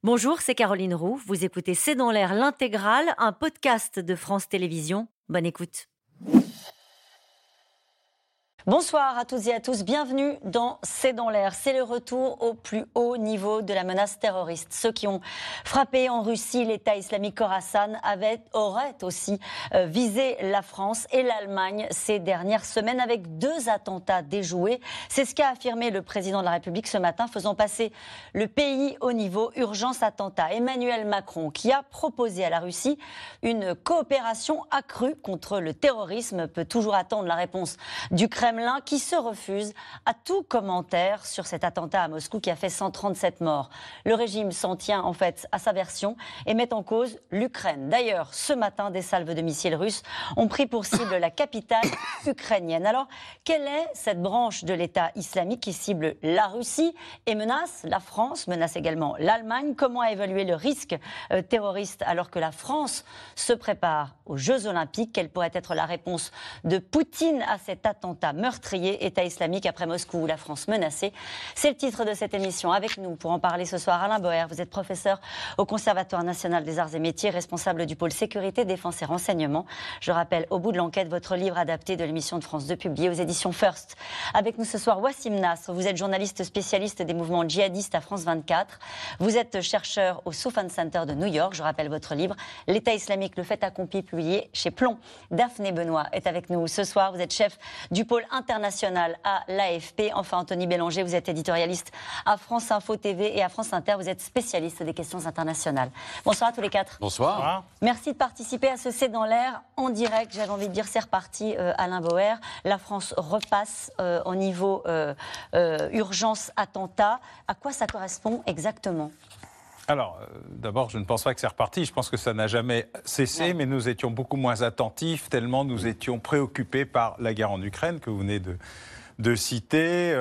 Bonjour, c'est Caroline Roux. Vous écoutez C'est dans l'air l'intégrale, un podcast de France Télévisions. Bonne écoute. Bonsoir à toutes et à tous, bienvenue dans C'est dans l'air. C'est le retour au plus haut niveau de la menace terroriste. Ceux qui ont frappé en Russie l'État islamique Khorasan auraient aussi visé la France et l'Allemagne ces dernières semaines avec 2 attentats déjoués. C'est ce qu'a affirmé le président de la République ce matin, faisant passer le pays au niveau urgence attentat. Emmanuel Macron qui a proposé à la Russie une coopération accrue contre le terrorisme peut toujours attendre la réponse du Kremlin qui se refuse à tout commentaire sur cet attentat à Moscou qui a fait 137 morts. Le régime s'en tient en fait à sa version et met en cause l'Ukraine. D'ailleurs, ce matin, des salves de missiles russes ont pris pour cible la capitale ukrainienne. Alors, quelle est cette branche de l'État islamique qui cible la Russie et menace la France, menace également l'Allemagne? Comment a évolué le risque terroriste alors que la France se prépare aux Jeux Olympiques? Quelle pourrait être la réponse de Poutine à cet attentat meurtrier, État islamique après Moscou où la France menacée? C'est le titre de cette émission. Avec nous pour en parler ce soir, Alain Boer. Vous êtes professeur au Conservatoire national des arts et métiers, responsable du pôle sécurité, défense et renseignement. Je rappelle au bout de l'enquête votre livre adapté de l'émission de France 2 publié aux éditions First. Avec nous ce soir, Wassim Nasr. Vous êtes journaliste spécialiste des mouvements djihadistes à France 24. Vous êtes chercheur au Souffan Center de New York. Je rappelle votre livre L'État islamique, le fait accompli, publié chez Plomb. Daphné Benoît est avec nous ce soir. Vous êtes chef du pôle international à l'AFP. Enfin, Anthony Bélanger, vous êtes éditorialiste à France Info TV et à France Inter. Vous êtes spécialiste des questions internationales. Bonsoir à tous les 4. Bonsoir. Merci de participer à ce C'est dans l'air en direct. J'avais envie de dire c'est reparti, Alain Boer. La France repasse au niveau urgence attentat. À quoi ça correspond exactement ? Alors, d'abord, je ne pense pas que c'est reparti. Je pense que ça n'a jamais cessé, mais nous étions beaucoup moins attentifs, tellement nous étions préoccupés par la guerre en Ukraine que vous venez de citer,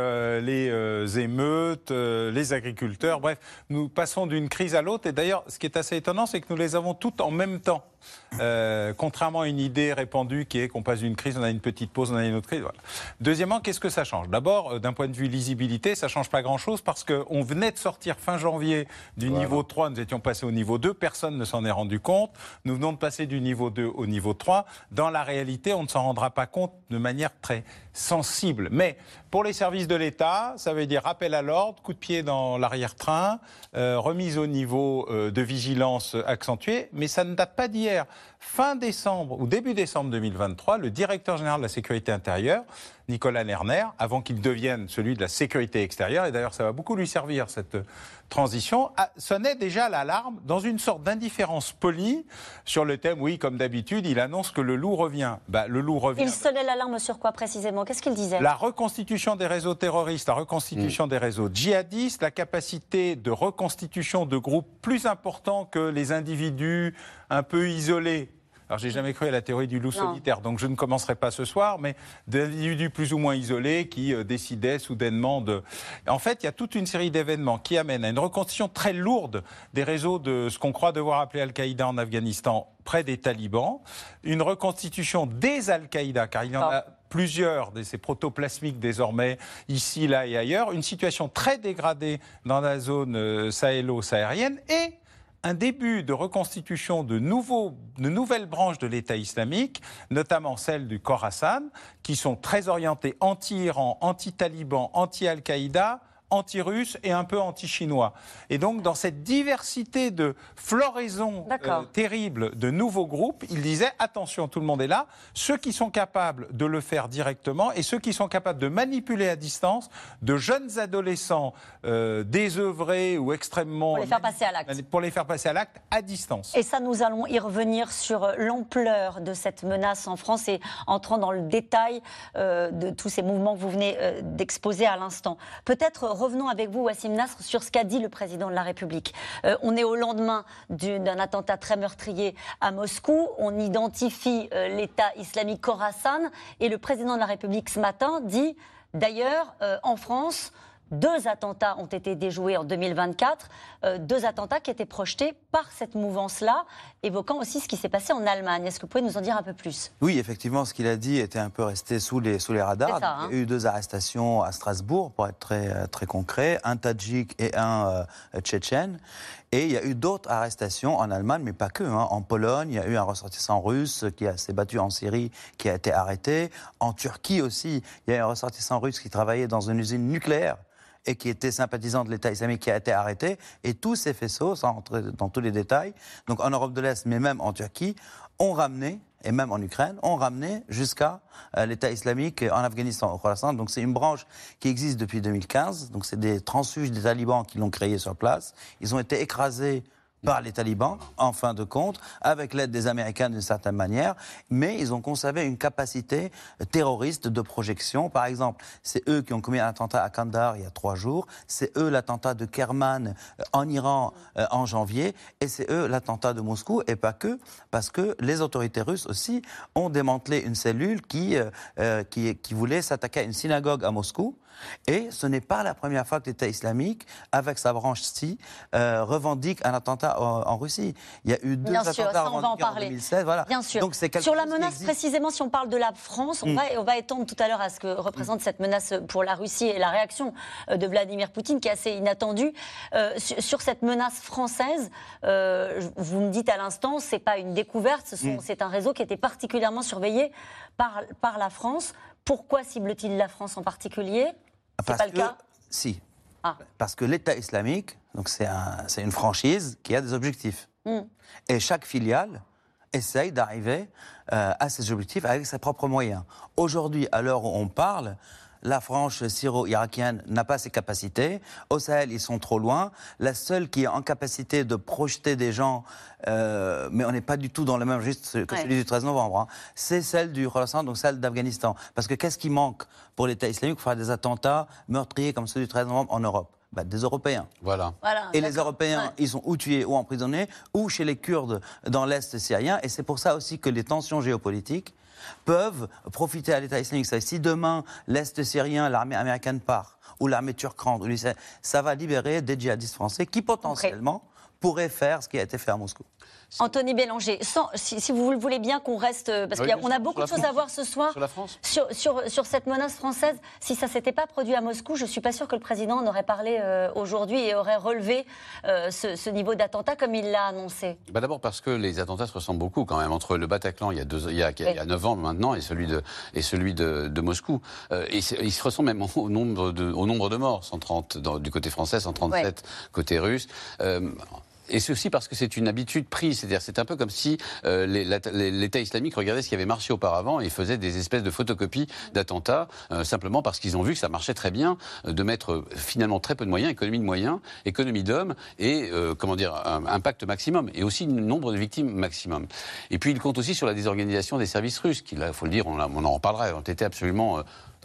les émeutes, les agriculteurs. Bref, nous passons d'une crise à l'autre. Et d'ailleurs, ce qui est assez étonnant, c'est que nous les avons toutes en même temps. Contrairement à une idée répandue qui est qu'on passe d'une crise, on a une petite pause, on a une autre crise. Voilà. Deuxièmement, qu'est-ce que ça change ? D'abord, d'un point de vue lisibilité, ça ne change pas grand-chose parce qu'on venait de sortir fin janvier du niveau 3, nous étions passés au niveau 2, personne ne s'en est rendu compte. Nous venons de passer du niveau 2 au niveau 3. Dans la réalité, on ne s'en rendra pas compte de manière très sensible. Mais pour les services de l'État, ça veut dire rappel à l'ordre, coup de pied dans l'arrière-train, remise au niveau de vigilance accentuée, mais ça ne date pas d'hier. Fin décembre ou début décembre 2023, le directeur général de la sécurité intérieure, Nicolas Lerner, avant qu'il devienne celui de la sécurité extérieure, et d'ailleurs ça va beaucoup lui servir cette transition, sonnait déjà l'alarme dans une sorte d'indifférence polie sur le thème, oui, comme d'habitude, il annonce que le loup revient. Le loup revient. Il sonnait l'alarme sur quoi précisément ? Qu'est-ce qu'il disait ? La reconstitution des réseaux terroristes, la reconstitution des réseaux djihadistes, la capacité de reconstitution de groupes plus importants que les individus un peu isolés. Alors, j'ai jamais cru à la théorie du loup solitaire, donc je ne commencerai pas ce soir, mais d'individus plus ou moins isolés qui décidaient soudainement de... En fait, il y a toute une série d'événements qui amènent à une reconstitution très lourde des réseaux de ce qu'on croit devoir appeler Al-Qaïda en Afghanistan, près des talibans, une reconstitution des Al-Qaïda, car il y en a plusieurs de ces protoplasmiques désormais, ici, là et ailleurs, une situation très dégradée dans la zone sahélo-saharienne et un début de reconstitution de nouvelles branches de l'État islamique, notamment celles du Khorasan, qui sont très orientées anti-Iran, anti-Taliban, anti-Al-Qaïda, anti-russe et un peu anti-chinois. Et donc, dans cette diversité de floraison terrible de nouveaux groupes, il disait, attention, tout le monde est là, ceux qui sont capables de le faire directement et ceux qui sont capables de manipuler à distance de jeunes adolescents désœuvrés ou extrêmement... Pour les faire passer à l'acte. Pour les faire passer à l'acte à distance. Et ça, nous allons y revenir sur l'ampleur de cette menace en France et entrant dans le détail de tous ces mouvements que vous venez d'exposer à l'instant. Peut-être revenons avec vous, Wassim Nasr, sur ce qu'a dit le président de la République. On est au lendemain d'un attentat très meurtrier à Moscou. On identifie l'État islamique Khorasan. Et le président de la République, ce matin, dit, d'ailleurs, en France, 2 attentats ont été déjoués en 2024, 2 attentats qui étaient projetés par cette mouvance-là, évoquant aussi ce qui s'est passé en Allemagne. Est-ce que vous pouvez nous en dire un peu plus ? Oui, effectivement, ce qu'il a dit était un peu resté sous les radars. C'est ça, hein. Il y a eu 2 arrestations à Strasbourg, pour être très concret, un Tadjik et un Tchétchène. Et il y a eu d'autres arrestations en Allemagne, mais pas que. En Pologne, il y a eu un ressortissant russe qui s'est battu en Syrie, qui a été arrêté. En Turquie aussi, il y a eu un ressortissant russe qui travaillait dans une usine nucléaire et qui était sympathisant de l'État islamique, qui a été arrêté. Et tous ces faisceaux, sans entrer dans tous les détails, donc en Europe de l'Est, mais même en Turquie, ont ramené, et même en Ukraine, ont ramené jusqu'à l'État islamique en Afghanistan, au Khorasan. Donc c'est une branche qui existe depuis 2015. Donc c'est des transfuges des talibans qui l'ont créée sur place. Ils ont été écrasés par les talibans, en fin de compte, avec l'aide des Américains d'une certaine manière, mais ils ont conservé une capacité terroriste de projection. Par exemple, c'est eux qui ont commis un attentat à Kandahar il y a 3 jours, c'est eux l'attentat de Kerman en Iran en janvier, et c'est eux l'attentat de Moscou, et pas que, parce que les autorités russes aussi ont démantelé une cellule qui voulait s'attaquer à une synagogue à Moscou. Et ce n'est pas la première fois que l'État islamique, avec sa branche SI, revendique un attentat en Russie. Il y a eu 2 attentats revendiqués en 2016. Voilà. Bien sûr. Donc, c'est sur la menace, précisément, si on parle de la France, on va étendre tout à l'heure à ce que représente cette menace pour la Russie et la réaction de Vladimir Poutine, qui est assez inattendue. Sur cette menace française, vous me dites à l'instant, c'est pas une découverte, c'est un réseau qui était particulièrement surveillé par la France. Pourquoi cible-t-il la France en particulier ? C'est pas le cas ? Si. Parce que l'État islamique, donc c'est une franchise qui a des objectifs. Et chaque filiale essaye d'arriver à ces objectifs avec ses propres moyens. Aujourd'hui, à l'heure où on parle, la frange syro-irakienne n'a pas ces capacités. Au Sahel, ils sont trop loin. La seule qui est en capacité de projeter des gens, mais on n'est pas du tout dans le même registre que celui du 13 novembre, c'est celle du Khorasan, donc celle d'Afghanistan. Parce que qu'est-ce qui manque pour l'État islamique pour faire des attentats meurtriers comme ceux du 13 novembre en Europe ? Des Européens. Voilà. Et les Européens, ils sont ou tués ou emprisonnés, ou chez les Kurdes dans l'Est syrien. Et c'est pour ça aussi que les tensions géopolitiques peuvent profiter à l'État islamique. Si demain, l'Est syrien, l'armée américaine part, ou l'armée turque rentre, ça va libérer des djihadistes français qui potentiellement pourraient faire ce qui a été fait à Moscou. Anthony Bélanger, si vous voulez bien qu'on reste, parce qu'on a beaucoup de choses à voir ce soir sur la France. Sur cette menace française. Si ça ne s'était pas produit à Moscou, je ne suis pas sûre que le président en aurait parlé aujourd'hui et aurait relevé ce niveau d'attentat comme il l'a annoncé. D'abord parce que les attentats se ressemblent beaucoup quand même, entre le Bataclan il y a 9 ans maintenant et celui de Moscou. Et ils se ressemblent même au nombre de morts, 130 du côté français, 137 côté russe. Et c'est aussi parce que c'est une habitude prise, c'est-à-dire c'est un peu comme si l'État islamique regardait ce qui avait marché auparavant et faisait des espèces de photocopies d'attentats, simplement parce qu'ils ont vu que ça marchait très bien, de mettre finalement très peu de moyens, économie de moyens, économie d'hommes et un impact maximum et aussi un nombre de victimes maximum. Et puis il compte aussi sur la désorganisation des services russes, qui là, il faut le dire, on en reparlera, ont été absolument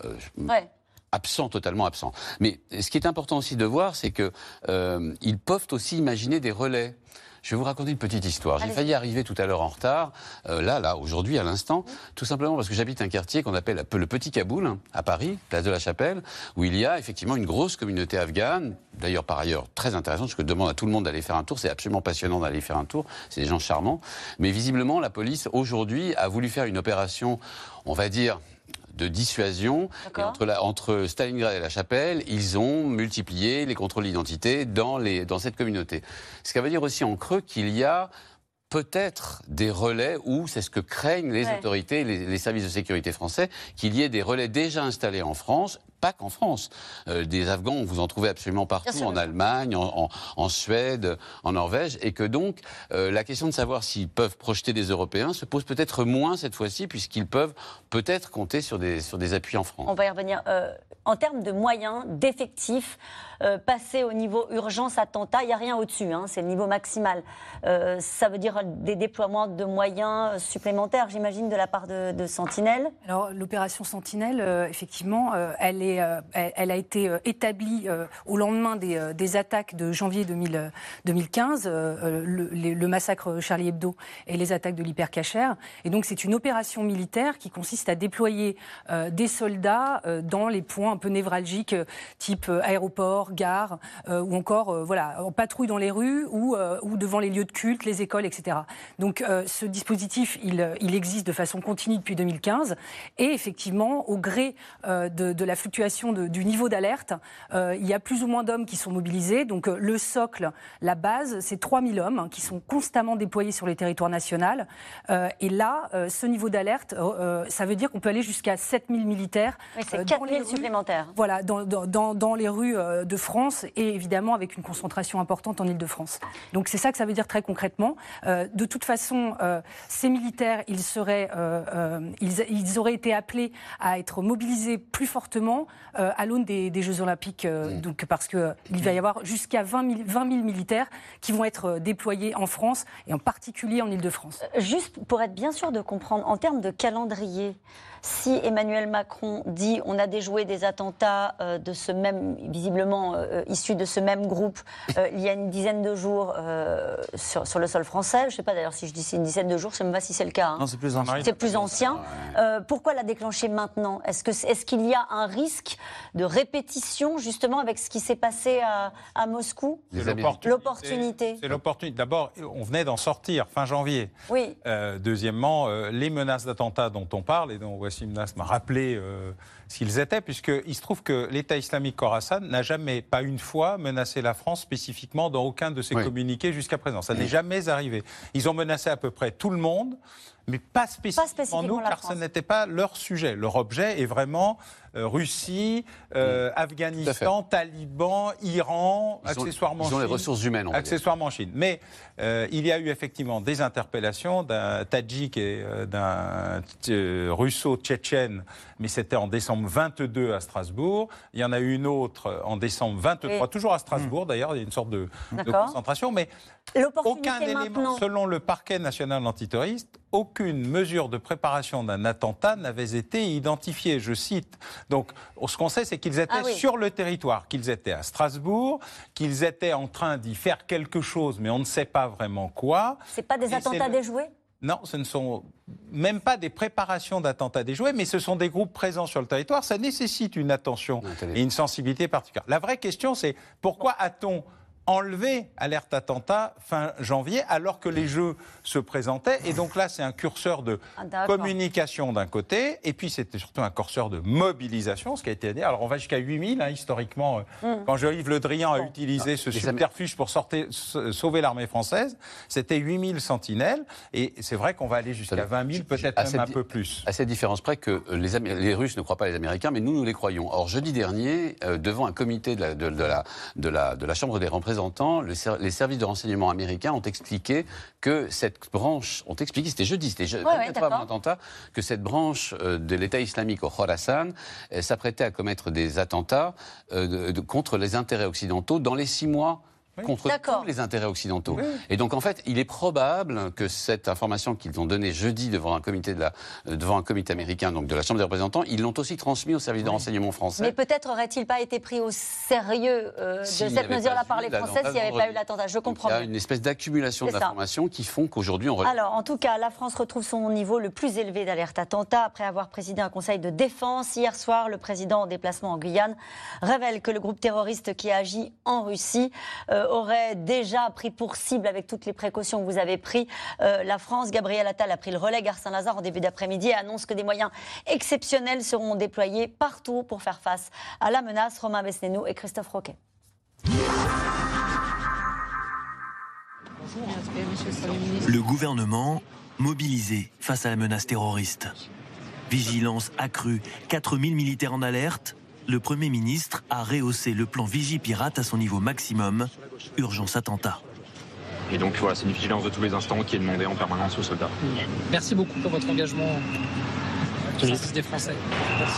totalement absent. Mais ce qui est important aussi de voir, c'est qu'ils peuvent aussi imaginer des relais. Je vais vous raconter une petite histoire. J'ai failli arriver tout à l'heure en retard, aujourd'hui, à l'instant, tout simplement parce que j'habite un quartier qu'on appelle le Petit Kaboul, à Paris, place de la Chapelle, où il y a effectivement une grosse communauté afghane, d'ailleurs par ailleurs très intéressante, je demande à tout le monde d'aller faire un tour, c'est absolument passionnant d'aller faire un tour, c'est des gens charmants. Mais visiblement, la police, aujourd'hui, a voulu faire une opération, on va dire, de dissuasion. Et entre Stalingrad et la Chapelle, ils ont multiplié les contrôles d'identité dans cette communauté. Ce qui veut dire aussi en creux qu'il y a peut-être des relais où, c'est ce que craignent les autorités, les services de sécurité français, qu'il y ait des relais déjà installés en France, pas qu'en France. Des Afghans, vous en trouvez absolument partout, en Allemagne, en Suède, en Norvège, et que donc la question de savoir s'ils peuvent projeter des Européens se pose peut-être moins cette fois-ci, puisqu'ils peuvent peut-être compter sur des appuis en France. On va y revenir. En termes de moyens, d'effectifs, passer au niveau urgence, attentat, il n'y a rien au-dessus, c'est le niveau maximal. Ça veut dire des déploiements de moyens supplémentaires, j'imagine, de la part de Sentinelle. Alors, l'opération Sentinelle, effectivement, elle est elle a été établie au lendemain des attaques de janvier 2015, le massacre Charlie Hebdo et les attaques de l'Hypercacher. Et donc c'est une opération militaire qui consiste à déployer des soldats dans les points un peu névralgiques, type aéroport, gare, ou encore en patrouille dans les rues ou devant les lieux de culte, les écoles, etc. Donc ce dispositif, il existe de façon continue depuis 2015 et effectivement, au gré de la fluctuation du niveau d'alerte, il y a plus ou moins d'hommes qui sont mobilisés. Donc le socle, la base, c'est 3000 hommes qui sont constamment déployés sur le territoire national. Et là, ce niveau d'alerte, ça veut dire qu'on peut aller jusqu'à 7000 militaires. Oui, c'est 4000 supplémentaires. Voilà, dans les rues de France et évidemment avec une concentration importante en Île-de-France. Donc c'est ça que ça veut dire très concrètement. De toute façon, ces militaires, ils auraient été appelés à être mobilisés plus fortement à l'aune des Jeux Olympiques, donc parce qu'il va y avoir jusqu'à 20 000 militaires qui vont être déployés en France et en particulier en Île-de-France. Juste pour être bien sûr de comprendre, en termes de calendrier, si Emmanuel Macron dit on a déjoué des attentats de ce même, visiblement issus de ce même groupe il y a une dizaine de jours sur le sol français, je ne sais pas d'ailleurs si je dis une dizaine de jours, je ne sais même pas si c'est le cas. Hein. Non, c'est plus ancien. C'est plus ancien. Pourquoi la déclencher maintenant ? Est-ce qu'il y a un risque de répétition justement avec ce qui s'est passé à Moscou ? L'opportunité. C'est l'opportunité. D'abord, on venait d'en sortir fin janvier. Oui. Deuxièmement, les menaces d'attentats dont on parle et dont Wassim Nass m'a rappelé ce qu'ils étaient, puisqu'il se trouve que l'État islamique Khorasan n'a jamais, pas une fois, menacé la France spécifiquement dans aucun de ses communiqués jusqu'à présent. Ça n'est jamais arrivé. Ils ont menacé à peu près tout le monde, mais pas spécifiquement nous, car ce n'était pas leur sujet. Leur objet est vraiment Russie, Afghanistan, Taliban, Iran, accessoirement Chine. Ils ont les ressources humaines. Accessoirement Chine. Mais il y a eu effectivement des interpellations d'un Tadjik et d'un Russo-Tchétchène, mais c'était en décembre 22 à Strasbourg. Il y en a eu une autre en décembre 23, toujours à Strasbourg d'ailleurs, il y a une sorte de concentration, mais aucun élément, selon le parquet national antiterroriste, aucune mesure de préparation d'un attentat n'avait été identifiée, je cite. Donc, ce qu'on sait, c'est qu'ils étaient sur le territoire, qu'ils étaient à Strasbourg, qu'ils étaient en train d'y faire quelque chose, mais on ne sait pas vraiment quoi. C'est pas des attentats déjoués ? Non, ce ne sont même pas des préparations d'attentats déjoués, mais ce sont des groupes présents sur le territoire. Ça nécessite une attention et une sensibilité particulière. La vraie question, c'est pourquoi a-t-on enlevé alerte attentat fin janvier alors que les Jeux se présentaient, et donc là c'est un curseur de communication d'un côté et puis c'était surtout un curseur de mobilisation, ce qui a été dit. Alors on va jusqu'à 8000 historiquement, quand Jean-Yves Le Drian a utilisé ce subterfuge pour sauver l'armée française, c'était 8000 sentinelles et c'est vrai qu'on va aller jusqu'à 20 000, peut-être même un peu plus. À cette différence près que les Russes ne croient pas les Américains, mais nous les croyons. Or jeudi dernier, devant un comité de la Chambre des représentants, les services de renseignement américains ont expliqué que cette branche, c'était jeudi, avant l'attentat, que cette branche de l'État islamique au Khorasan s'apprêtait à commettre des attentats contre les intérêts occidentaux dans les 6 mois. Contre tous les intérêts occidentaux. Oui. Et donc, en fait, il est probable que cette information qu'ils ont donnée jeudi devant un comité américain, donc de la Chambre des représentants, ils l'ont aussi transmis au service de renseignement français. Mais peut-être aurait-il pas été pris au sérieux de cette mesure-là par les Français s'il n'y avait pas eu l'attentat. Je comprends. Il y a une espèce d'accumulation d'informations qui font qu'aujourd'hui, on... Alors, en tout cas, la France retrouve son niveau le plus élevé d'alerte attentat après avoir présidé un conseil de défense. Hier soir, le président en déplacement en Guyane révèle que le groupe terroriste qui a agi en Russie aurait déjà pris pour cible, avec toutes les précautions que vous avez prises, la France. Gabriel Attal a pris le relais gare Saint-Lazare en début d'après-midi et annonce que des moyens exceptionnels seront déployés partout pour faire face à la menace. Romain Besnénou et Christophe Roquet. Le gouvernement mobilisé face à la menace terroriste. Vigilance accrue, 4000 militaires en alerte. Le Premier ministre a rehaussé le plan Vigipirate à son niveau maximum. Urgence attentat. Et donc voilà, c'est une vigilance de tous les instants qui est demandée en permanence aux soldats. Merci beaucoup pour votre engagement au service des Français. Merci.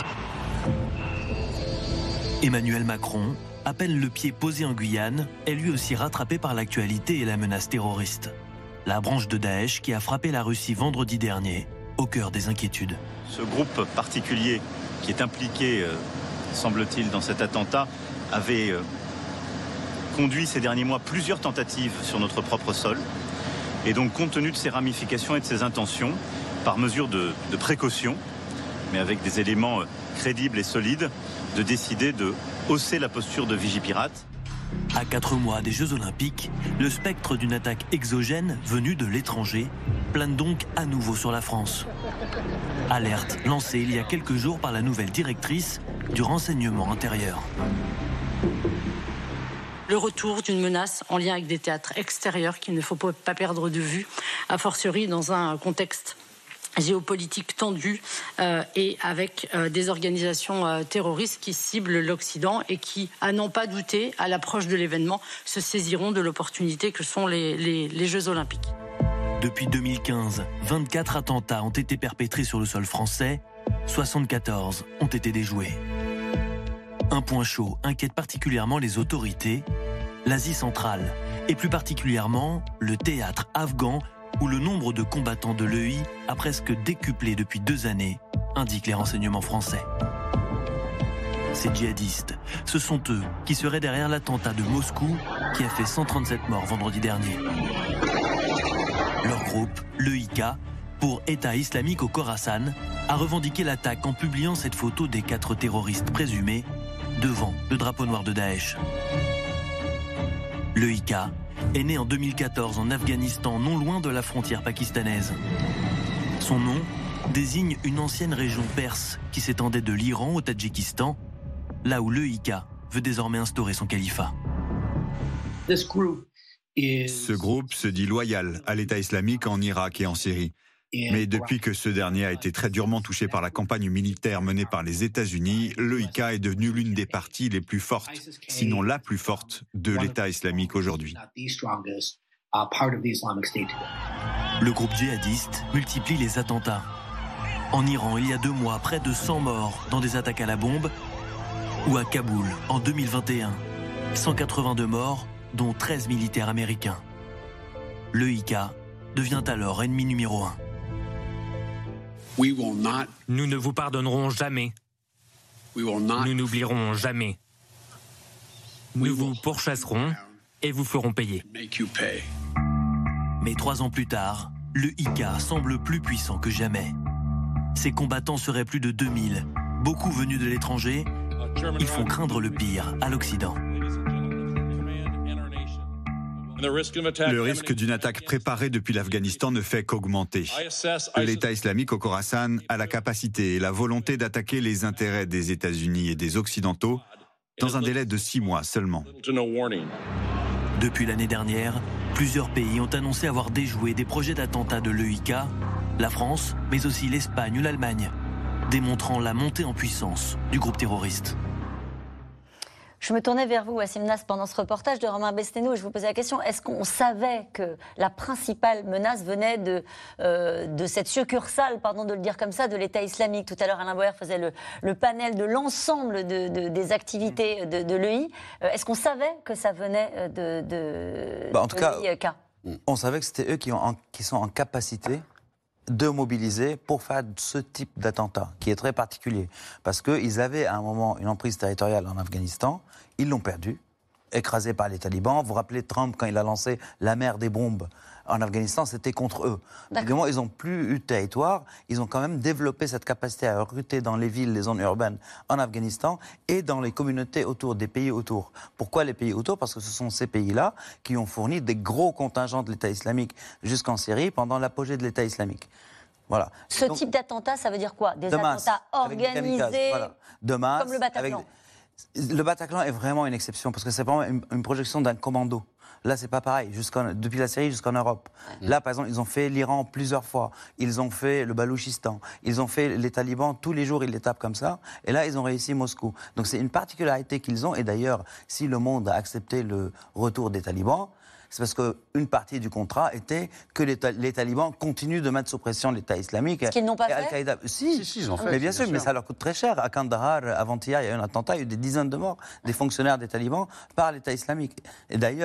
Emmanuel Macron, à peine le pied posé en Guyane, est lui aussi rattrapé par l'actualité et la menace terroriste. La branche de Daesh qui a frappé la Russie vendredi dernier, au cœur des inquiétudes. Ce groupe particulier qui est impliqué semble-t-il, dans cet attentat, avait conduit ces derniers mois plusieurs tentatives sur notre propre sol. Et donc, compte tenu de ces ramifications et de ces intentions, par mesure de précaution, mais avec des éléments crédibles et solides, de décider de hausser la posture de Vigipirate. À 4 mois des Jeux Olympiques, le spectre d'une attaque exogène venue de l'étranger plane donc à nouveau sur la France. Alerte lancée il y a quelques jours par la nouvelle directrice du renseignement intérieur. Le retour d'une menace en lien avec des théâtres extérieurs qu'il ne faut pas perdre de vue, a fortiori dans un contexte géopolitique tendu et avec des organisations terroristes qui ciblent l'Occident et qui, à n'en pas douter, à l'approche de l'événement, se saisiront de l'opportunité que sont les Jeux Olympiques. Depuis 2015, 24 attentats ont été perpétrés sur le sol français, 74 ont été déjoués. Un point chaud inquiète particulièrement les autorités, l'Asie centrale, et plus particulièrement le théâtre afghan où le nombre de combattants de l'EI a presque décuplé depuis 2 années, indiquent les renseignements français. Ces djihadistes, ce sont eux qui seraient derrière l'attentat de Moscou qui a fait 137 morts vendredi dernier. Leur groupe, l'EIK, pour État islamique au Khorasan, a revendiqué l'attaque en publiant cette photo des 4 terroristes présumés devant le drapeau noir de Daesh. L'EIK est né en 2014 en Afghanistan, non loin de la frontière pakistanaise. Son nom désigne une ancienne région perse qui s'étendait de l'Iran au Tadjikistan, là où l'EIK veut désormais instaurer son califat. Ce groupe se dit loyal à l'État islamique en Irak et en Syrie. Mais depuis que ce dernier a été très durement touché par la campagne militaire menée par les États-Unis, l'EIK est devenu l'une des parties les plus fortes, sinon la plus forte, de l'État islamique aujourd'hui. Le groupe djihadiste multiplie les attentats. En Iran, il y a 2 mois, près de 100 morts dans des attaques à la bombe, ou à Kaboul, en 2021, 182 morts, dont 13 militaires américains. L'EIK devient alors ennemi numéro 1. Nous ne vous pardonnerons jamais. Nous n'oublierons jamais. Nous vous pourchasserons et vous ferons payer. Mais 3 ans plus tard, le IK semble plus puissant que jamais. Ses combattants seraient plus de 2000, beaucoup venus de l'étranger. Ils font craindre le pire à l'Occident. Le risque d'une attaque préparée depuis l'Afghanistan ne fait qu'augmenter. L'État islamique au Khorasan a la capacité et la volonté d'attaquer les intérêts des États-Unis et des Occidentaux dans un délai de 6 mois seulement. Depuis l'année dernière, plusieurs pays ont annoncé avoir déjoué des projets d'attentats de l'EIK, la France, mais aussi l'Espagne ou l'Allemagne, démontrant la montée en puissance du groupe terroriste. Je me tournais vers vous, Wassim Nass, pendant ce reportage de Romain Besnénou, et je vous posais la question, est-ce qu'on savait que la principale menace venait de cette succursale, pardon de le dire comme ça, de l'État islamique? Tout à l'heure, Alain Boer faisait le panel de l'ensemble des activités de l'EI. Est-ce qu'on savait que ça venait de en tout cas, l'EIK? On savait que c'était eux qui sont en capacité de mobiliser pour faire ce type d'attentat, qui est très particulier. Parce qu'ils avaient à un moment une emprise territoriale en Afghanistan, ils l'ont perdue, écrasée par les talibans. Vous vous rappelez Trump, quand il a lancé la mer des bombes en Afghanistan, c'était contre eux. Évidemment, ils n'ont plus eu de territoire, ils ont quand même développé cette capacité à recruter dans les villes, les zones urbaines en Afghanistan et dans les communautés autour, des pays autour. Pourquoi les pays autour? Parce que ce sont ces pays-là qui ont fourni des gros contingents de l'État islamique jusqu'en Syrie pendant l'apogée de l'État islamique. Voilà. Ce type d'attentat, ça veut dire quoi? Des attentats organisés, voilà. De masse, comme le Bataclan. Le Bataclan est vraiment une exception, parce que c'est vraiment une projection d'un commando. Là, c'est pas pareil, depuis la Syrie jusqu'en Europe. Là, par exemple, ils ont fait l'Iran plusieurs fois. Ils ont fait le Balouchistan. Ils ont fait les talibans, tous les jours, ils les tapent comme ça. Et là, ils ont réussi Moscou. Donc, c'est une particularité qu'ils ont. Et d'ailleurs, si le monde a accepté le retour des talibans, c'est parce qu'une partie du contrat était que les talibans continuent de mettre sous pression l'État islamique. Ce qu'ils n'ont pas fait. Al-Qaïda. Si, ils ont fait. Mais bien sûr, mais ça leur coûte très cher. À Kandahar, avant-hier, il y a eu un attentat, il y a eu des dizaines de morts, des fonctionnaires des talibans par l'État islamique. Et d'ailleurs,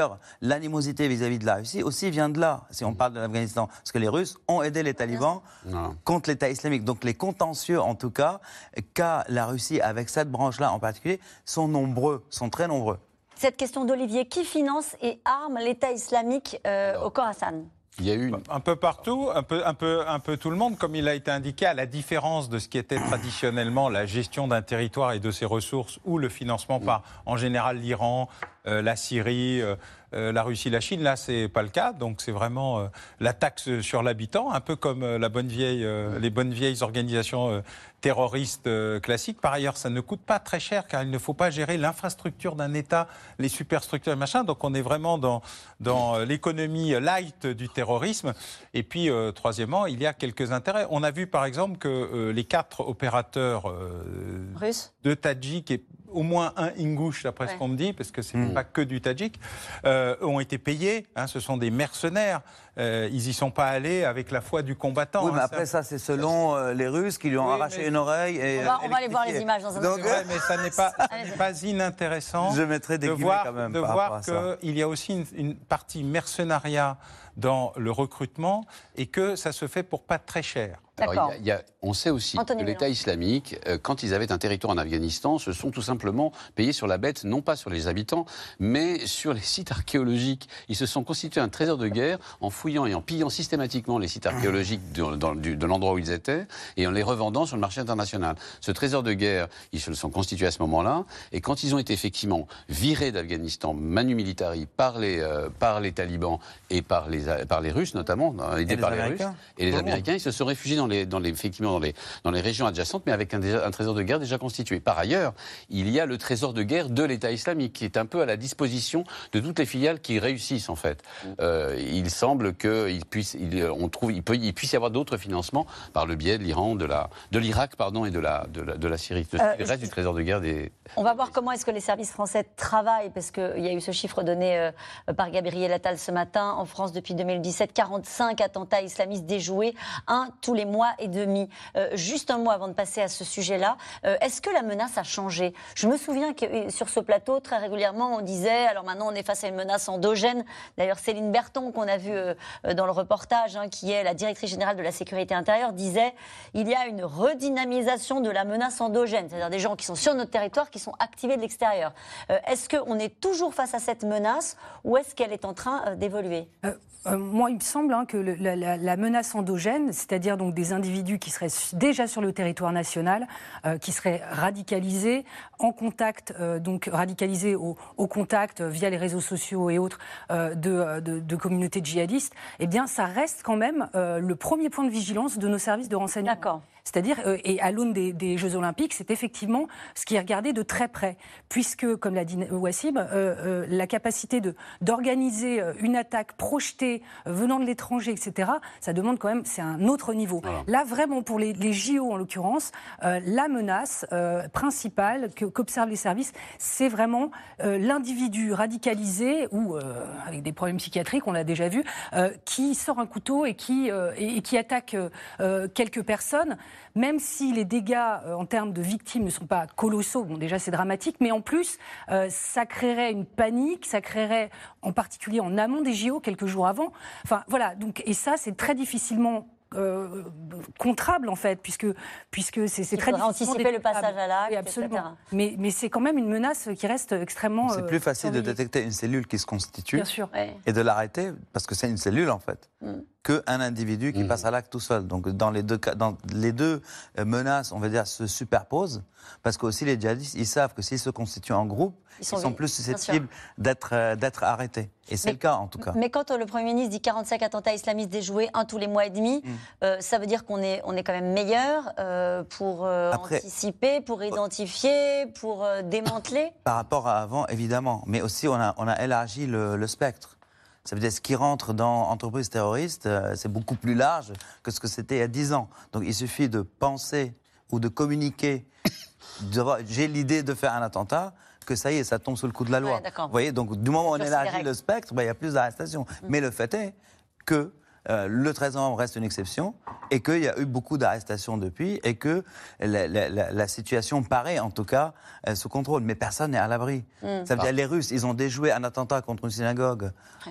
l'animosité vis-à-vis de la Russie aussi vient de là, si on parle de l'Afghanistan. Parce que les Russes ont aidé les talibans contre l'État islamique. Donc les contentieux, en tout cas, qu'a la Russie avec cette branche-là en particulier, sont nombreux, sont très nombreux. Cette question d'Olivier, qui finance et arme l'État islamique au Khorasan ? Il y a eu un peu partout, un peu tout le monde, comme il a été indiqué, à la différence de ce qui était traditionnellement la gestion d'un territoire et de ses ressources, ou le financement par, en général, l'Iran, la Syrie, la Russie, la Chine. Là, c'est pas le cas. Donc, c'est vraiment la taxe sur l'habitant, un peu comme les bonnes vieilles organisations terroristes classiques. Par ailleurs, ça ne coûte pas très cher, car il ne faut pas gérer l'infrastructure d'un État, les superstructures et machin. Donc, on est vraiment dans l'économie light du terrorisme. Et puis, troisièmement, il y a quelques intérêts. On a vu, par exemple, que les 4 opérateurs russes de Tadjik et au moins un Ingouche, d'après ce qu'on me dit, parce que ce n'est pas que du Tadjik, ont été payés. Ce sont des mercenaires. Ils n'y sont pas allés avec la foi du combattant. Oui, mais après ça, c'est selon les Russes qui lui ont arraché une oreille. Et on va aller voir les images dans un instant. Mais ça n'est pas inintéressant de voir qu'il y a aussi une partie mercenariat dans le recrutement et que ça se fait pour pas très cher. Alors, on sait aussi que l'État islamique, quand ils avaient un territoire en Afghanistan, se sont tout simplement payés sur la bête, non pas sur les habitants, mais sur les sites archéologiques. Ils se sont constitués un trésor de guerre en fouillant et en pillant systématiquement les sites archéologiques de l'endroit où ils étaient et en les revendant sur le marché international. Ce trésor de guerre, ils se le sont constitués à ce moment-là, et quand ils ont été effectivement virés d'Afghanistan, manu militari, par les talibans et par les Russes notamment, aidés par les Russes, et les Américains, ils se sont réfugiés effectivement dans les régions adjacentes, mais avec un trésor de guerre déjà constitué. Par ailleurs, il y a le trésor de guerre de l'État islamique, qui est un peu à la disposition de toutes les filiales qui réussissent, en fait. Il semble qu'il puisse y avoir d'autres financements par le biais de l'Iran, de l'Irak, et de la Syrie. Le reste du trésor de guerre des... On va voir comment est-ce que les services français travaillent, parce qu'il y a eu ce chiffre donné par Gabriel Attal ce matin. En France, depuis 2017, 45 attentats islamistes déjoués, un tous les mois et demi. Juste un mot avant de passer à ce sujet-là. Est-ce que la menace a changé ? Je me souviens que sur ce plateau, très régulièrement, on disait, alors maintenant on est face à une menace endogène. D'ailleurs, Céline Berton, qu'on a vu dans le reportage, qui est la directrice générale de la sécurité intérieure, disait il y a une redynamisation de la menace endogène. C'est-à-dire des gens qui sont sur notre territoire, qui sont activés de l'extérieur. Est-ce qu'on est toujours face à cette menace ou est-ce qu'elle est en train d'évoluer ? Moi, il me semble que la menace endogène, c'est-à-dire donc des individus qui seraient déjà sur le territoire national, qui seraient radicalisés, en contact, donc radicalisés au contact via les réseaux sociaux et autres de communautés djihadistes, eh bien, ça reste quand même le premier point de vigilance de nos services de renseignement. D'accord. C'est-à-dire, et à l'aune des Jeux Olympiques, c'est effectivement ce qui est regardé de très près, puisque, comme l'a dit Wassim, la capacité d'organiser une attaque projetée venant de l'étranger, etc., ça demande quand même, c'est un autre niveau. Voilà. Là, vraiment, pour les JO en l'occurrence, la menace principale qu'observent les services, c'est vraiment l'individu radicalisé ou avec des problèmes psychiatriques, on l'a déjà vu, qui sort un couteau et qui attaque quelques personnes. Même si les dégâts en termes de victimes ne sont pas colossaux, bon déjà c'est dramatique, mais en plus ça créerait une panique, ça créerait en particulier en amont des JO, quelques jours avant. Enfin voilà, donc, et ça c'est très difficilement contrable en fait, puisque c'est très difficile. Anticiper le passage à l'acte, oui, absolument. Mais c'est quand même une menace qui reste extrêmement. C'est plus facile de détecter une cellule qui se constitue, bien sûr, et de l'arrêter parce que c'est une cellule en fait, qu'un individu qui passe à l'acte tout seul. Donc dans les deux cas, dans les deux menaces, on va dire, se superposent parce que aussi les djihadistes, ils savent que s'ils se constituent en groupe, ils sont plus susceptibles d'être arrêtés. Et c'est le cas, en tout cas. Mais quand le Premier ministre dit 45 attentats islamistes déjoués, un tous les mois et demi, ça veut dire qu'on est quand même meilleur pour anticiper, pour identifier, pour démanteler ? Par rapport à avant, évidemment. Mais aussi, on a élargi le spectre. Ça veut dire ce qui rentre dans entreprise terroriste, c'est beaucoup plus large que ce que c'était il y a 10 ans. Donc il suffit de penser ou de communiquer, j'ai l'idée de faire un attentat, que ça y est, ça tombe sous le coup de la loi. Ouais, vous voyez, donc du moment où on élargit le spectre, il y a plus d'arrestations. Mais le fait est que le 13 novembre reste une exception et qu'il y a eu beaucoup d'arrestations depuis et que la situation paraît en tout cas sous contrôle. Mais personne n'est à l'abri. Ça veut dire les Russes, ils ont déjoué un attentat contre une synagogue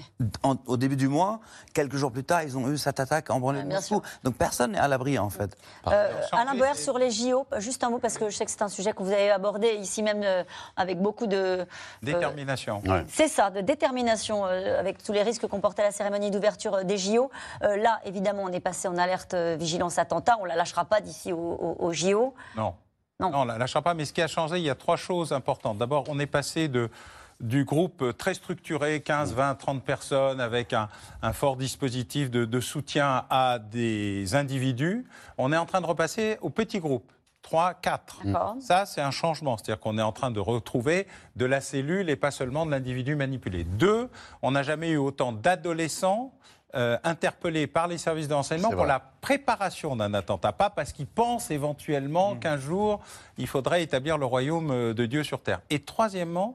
au début du mois. Quelques jours plus tard, ils ont eu cette attaque en banlieue de Moscou. Donc personne n'est à l'abri en fait. Alain Boer, sur les JO, juste un mot parce que je sais que c'est un sujet que vous avez abordé ici même avec beaucoup de... détermination. C'est ça, de détermination avec tous les risques que comportait la cérémonie d'ouverture des JO. Là, évidemment, on est passé en alerte vigilance attentat. On ne la lâchera pas d'ici aux JO. Non, on ne la lâchera pas. Mais ce qui a changé, il y a 3 choses importantes. D'abord, on est passé du groupe très structuré, 15, 20, 30 personnes, avec un fort dispositif de soutien à des individus. On est en train de repasser au petit groupe. 3, 4. Ça, c'est un changement. C'est-à-dire qu'on est en train de retrouver de la cellule et pas seulement de l'individu manipulé. 2, on n'a jamais eu autant d'adolescents interpellés par les services de renseignement pour la préparation d'un attentat. Pas parce qu'ils pensent éventuellement qu'un jour, il faudrait établir le royaume de Dieu sur Terre. Et troisièmement,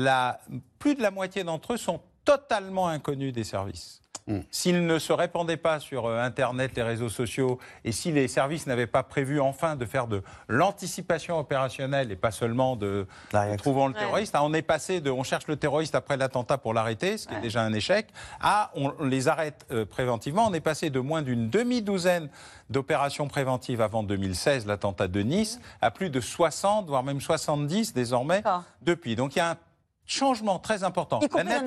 plus de la moitié d'entre eux sont totalement inconnus des services. S'ils ne se répandaient pas sur Internet, les réseaux sociaux, et si les services n'avaient pas prévu enfin de faire de l'anticipation opérationnelle et pas seulement de trouvant le terroriste, on est passé on cherche le terroriste après l'attentat pour l'arrêter, ce qui est déjà un échec, on les arrête préventivement. On est passé de moins d'une demi-douzaine d'opérations préventives avant 2016, l'attentat de Nice, à plus de 60, voire même 70 désormais depuis. Donc il y a un changement très important. Y compris de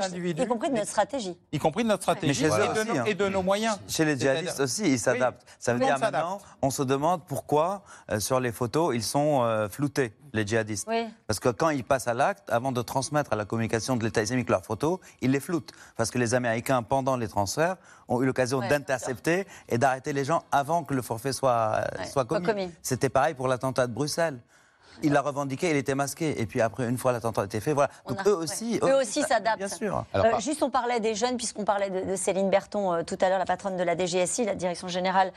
notre stratégie. Y compris de notre stratégie et de nos moyens. Chez les djihadistes aussi, ils s'adaptent. Ça veut dire maintenant, on se demande pourquoi sur les photos, ils sont floutés, les djihadistes. Parce que quand ils passent à l'acte, avant de transmettre à la communication de l'État islamique leurs photos, ils les floutent. Parce que les Américains, pendant les transferts, ont eu l'occasion d'intercepter et d'arrêter les gens avant que le forfait soit commis. C'était pareil pour l'attentat de Bruxelles. Il l'a revendiqué, il était masqué. Et puis après, une fois l'attentat a été fait, voilà. Donc eux aussi s'adaptent. Bien sûr. Juste, on parlait des jeunes, puisqu'on parlait de Céline Berthon tout à l'heure, la patronne de la DGSI, la Direction Générale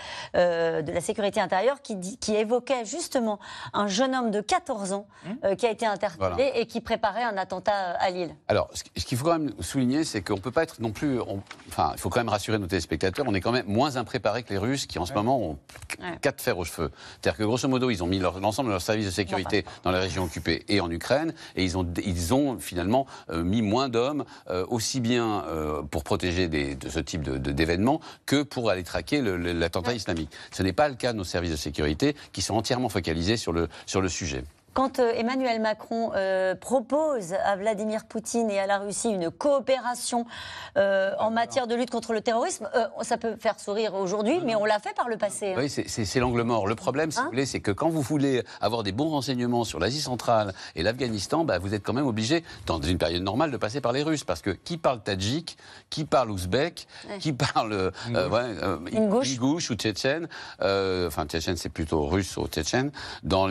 de la Sécurité Intérieure, qui évoquait justement un jeune homme de 14 ans qui a été interpellé et qui préparait un attentat à Lille. Alors, ce qu'il faut quand même souligner, c'est qu'on ne peut pas être non plus... il faut quand même rassurer nos téléspectateurs, on est quand même moins impréparés que les Russes qui, en ce moment, ont 4 fers au cheveu. C'est-à-dire que, grosso modo, ils ont mis l'ensemble de leurs services de sécurité dans les régions occupées et en Ukraine, et ils ont finalement mis moins d'hommes, aussi bien pour protéger de ce type d'événements que pour aller traquer l'attentat islamique. Ce n'est pas le cas de nos services de sécurité qui sont entièrement focalisés sur le sujet. Quand Emmanuel Macron propose à Vladimir Poutine et à la Russie une coopération en matière de lutte contre le terrorisme, ça peut faire sourire aujourd'hui, mais on l'a fait par le passé. Oui, c'est l'angle mort. Le problème, si vous voulez, c'est que quand vous voulez avoir des bons renseignements sur l'Asie centrale et l'Afghanistan, vous êtes quand même obligé, dans une période normale, de passer par les Russes. Parce que qui parle tadjik, qui parle ouzbek, qui parle ingouche ou tchétchène, tchétchène c'est plutôt russe ou tchétchène, dans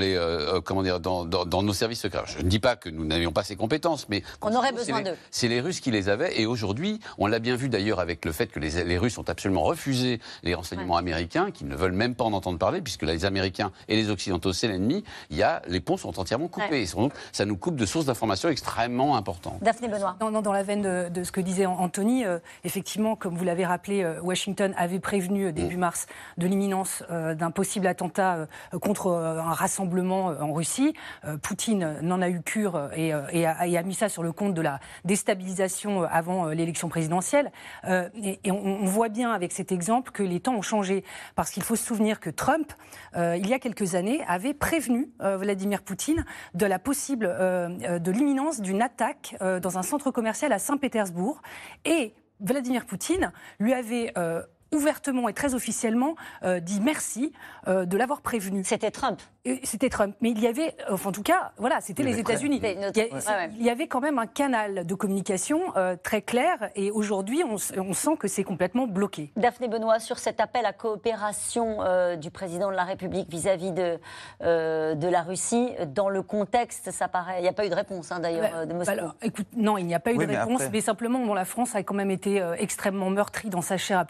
nos services secrets. Je ne dis pas que nous n'avions pas ces compétences, mais on aurait besoin d'eux. C'est les Russes qui les avaient, et aujourd'hui, on l'a bien vu d'ailleurs avec le fait que les Russes ont absolument refusé les renseignements américains, qu'ils ne veulent même pas en entendre parler, puisque les Américains et les Occidentaux, c'est l'ennemi. Les ponts sont entièrement coupés. Donc, ça nous coupe de sources d'informations extrêmement importantes. Daphné Benoît. Dans la veine de ce que disait Anthony, effectivement, comme vous l'avez rappelé, Washington avait prévenu début mars de l'imminence d'un possible attentat contre un rassemblement en Russie. Poutine n'en a eu cure et a mis ça sur le compte de la déstabilisation avant l'élection présidentielle. Et on voit bien avec cet exemple que les temps ont changé. Parce qu'il faut se souvenir que Trump, il y a quelques années, avait prévenu Vladimir Poutine de la de l'imminence d'une attaque dans un centre commercial à Saint-Pétersbourg. Et Vladimir Poutine lui avait ouvertement et très officiellement dit merci de l'avoir prévenu. C'était Trump. C'était Trump. Mais il y avait, en tout cas, c'était les États-Unis. Il y avait quand même un canal de communication très clair, et aujourd'hui, on sent que c'est complètement bloqué. Daphné Benoît, sur cet appel à coopération du président de la République vis-à-vis de la Russie, dans le contexte, ça paraît... Il n'y a pas eu de réponse, d'ailleurs, de Moscou. Alors, écoute, non, il n'y a pas eu de réponse, mais simplement, la France a quand même été extrêmement meurtrie dans sa chair à plusieurs reprises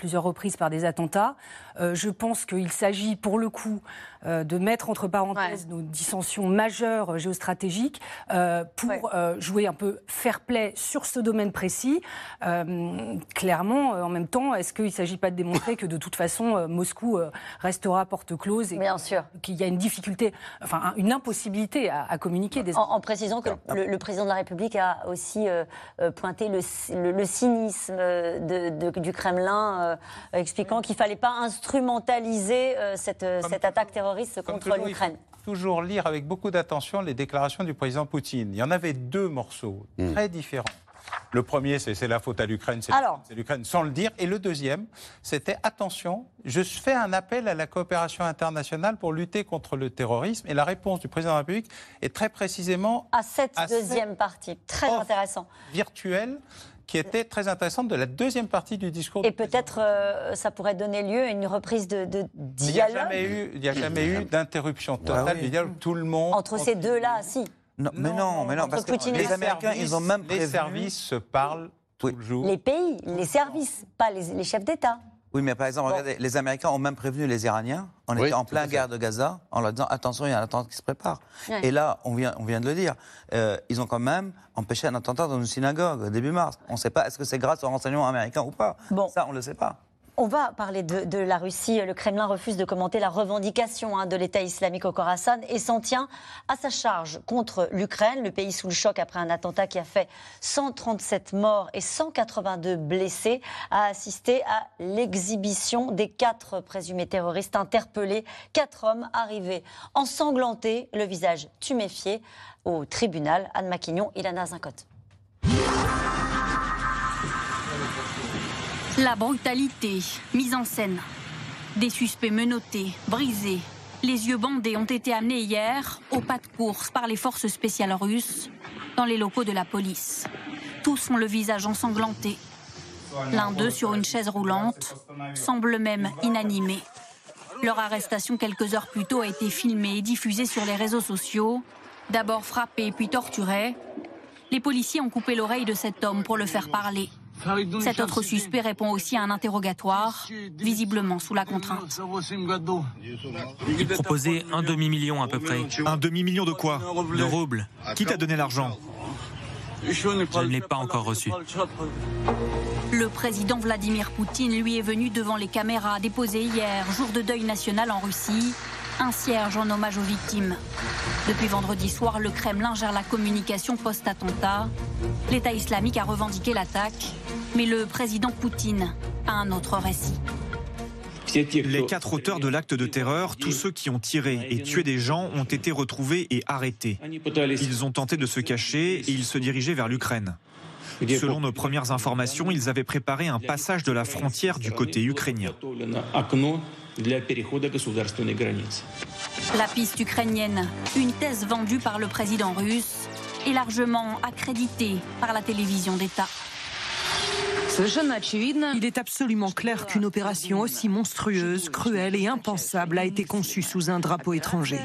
prises par des attentats. Je pense qu'il s'agit pour le coup de mettre entre parenthèses nos dissensions majeures géostratégiques pour jouer un peu fair play sur ce domaine précis. Clairement, en même temps, est-ce qu'il ne s'agit pas de démontrer que de toute façon, Moscou restera porte close et qu'il y a une difficulté, enfin une impossibilité à communiquer en précisant que le président de la République a aussi pointé le cynisme du Kremlin, expliquant qu'il ne fallait pas instrumentaliser cette attaque terroriste contre l'Ukraine. Toujours lire avec beaucoup d'attention les déclarations du président Poutine. Il y en avait deux morceaux très différents. Le premier, c'est la faute à l'Ukraine, c'est l'Ukraine, sans le dire. Et le deuxième, c'était attention, je fais un appel à la coopération internationale pour lutter contre le terrorisme. Et la réponse du président de la République est très précisément à cette deuxième partie. Très intéressant. Virtuelle, qui était très intéressante de la deuxième partie du discours. Et peut-être ça pourrait donner lieu à une reprise de dialogue. Il n'y a jamais eu d'interruption totale du dialogue. Tout le monde. Entre ces deux-là, si. Non, parce que les Américains, ils ont même prévenu... Les services se parlent toujours. Les pays, les services, pas les chefs d'État. Oui, mais par exemple, regardez, les Américains ont même prévenu les Iraniens. On était en pleine guerre de Gaza, en leur disant attention, il y a un attentat qui se prépare. Ouais. Et là, on vient de le dire, ils ont quand même empêché un attentat dans une synagogue début mars. On ne sait pas, est-ce que c'est grâce aux renseignements américains ou pas? Ça, on ne le sait pas. On va parler de la Russie. Le Kremlin refuse de commenter la revendication de l'État islamique au Khorasan et s'en tient à sa charge contre l'Ukraine. Le pays sous le choc après un attentat qui a fait 137 morts et 182 blessés a assisté à l'exhibition des 4 présumés terroristes interpellés. 4 hommes arrivés ensanglantés, le visage tuméfié au tribunal. Anne Maquignon, Ilana Zincotte. La brutalité, mise en scène. Des suspects menottés, brisés. Les yeux bandés ont été amenés hier au pas de course par les forces spéciales russes dans les locaux de la police. Tous ont le visage ensanglanté. L'un d'eux, sur une chaise roulante, semble même inanimé. Leur arrestation quelques heures plus tôt a été filmée et diffusée sur les réseaux sociaux. D'abord frappé puis torturé, les policiers ont coupé l'oreille de cet homme pour le faire parler. Cet autre suspect répond aussi à un interrogatoire, visiblement sous la contrainte. Il proposait un demi-million à peu près. Un demi-million de quoi? De roubles. Qui t'a donné l'argent? Je ne l'ai pas encore reçu. Le président Vladimir Poutine, lui, est venu devant les caméras déposer hier, jour de deuil national en Russie, un cierge en hommage aux victimes. Depuis vendredi soir, le Kremlin gère la communication post-attentat. L'État islamique a revendiqué l'attaque, mais le président Poutine a un autre récit. Les 4 auteurs de l'acte de terreur, tous ceux qui ont tiré et tué des gens, ont été retrouvés et arrêtés. Ils ont tenté de se cacher et ils se dirigeaient vers l'Ukraine. Selon nos premières informations, ils avaient préparé un passage de la frontière du côté ukrainien. La piste ukrainienne, une thèse vendue par le président russe et largement accréditée par la télévision d'État. Il est absolument clair qu'une opération aussi monstrueuse, cruelle et impensable a été conçue sous un drapeau étranger.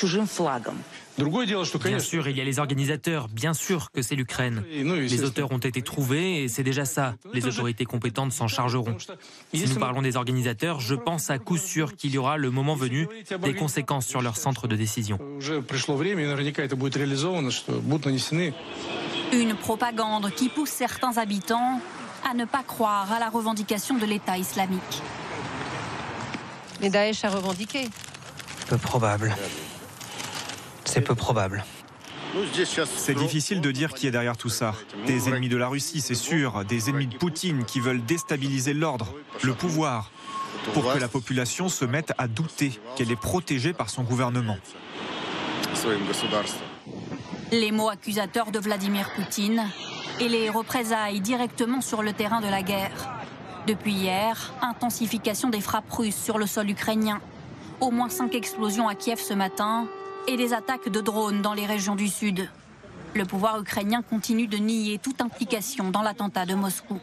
Bien sûr, il y a les organisateurs, bien sûr que c'est l'Ukraine. Les auteurs ont été trouvés et c'est déjà ça. Les autorités compétentes s'en chargeront. Si nous parlons des organisateurs, je pense à coup sûr qu'il y aura, le moment venu, des conséquences sur leur centre de décision. Une propagande qui pousse certains habitants à ne pas croire à la revendication de l'État islamique. Mais Daesh a revendiqué. Peu probable. C'est peu probable. C'est difficile de dire qui est derrière tout ça. Des ennemis de la Russie, c'est sûr. Des ennemis de Poutine qui veulent déstabiliser l'ordre, le pouvoir, pour que la population se mette à douter qu'elle est protégée par son gouvernement. Les mots accusateurs de Vladimir Poutine et les représailles directement sur le terrain de la guerre. Depuis hier, intensification des frappes russes sur le sol ukrainien. Au moins 5 explosions à Kiev ce matin et des attaques de drones dans les régions du sud. Le pouvoir ukrainien continue de nier toute implication dans l'attentat de Moscou.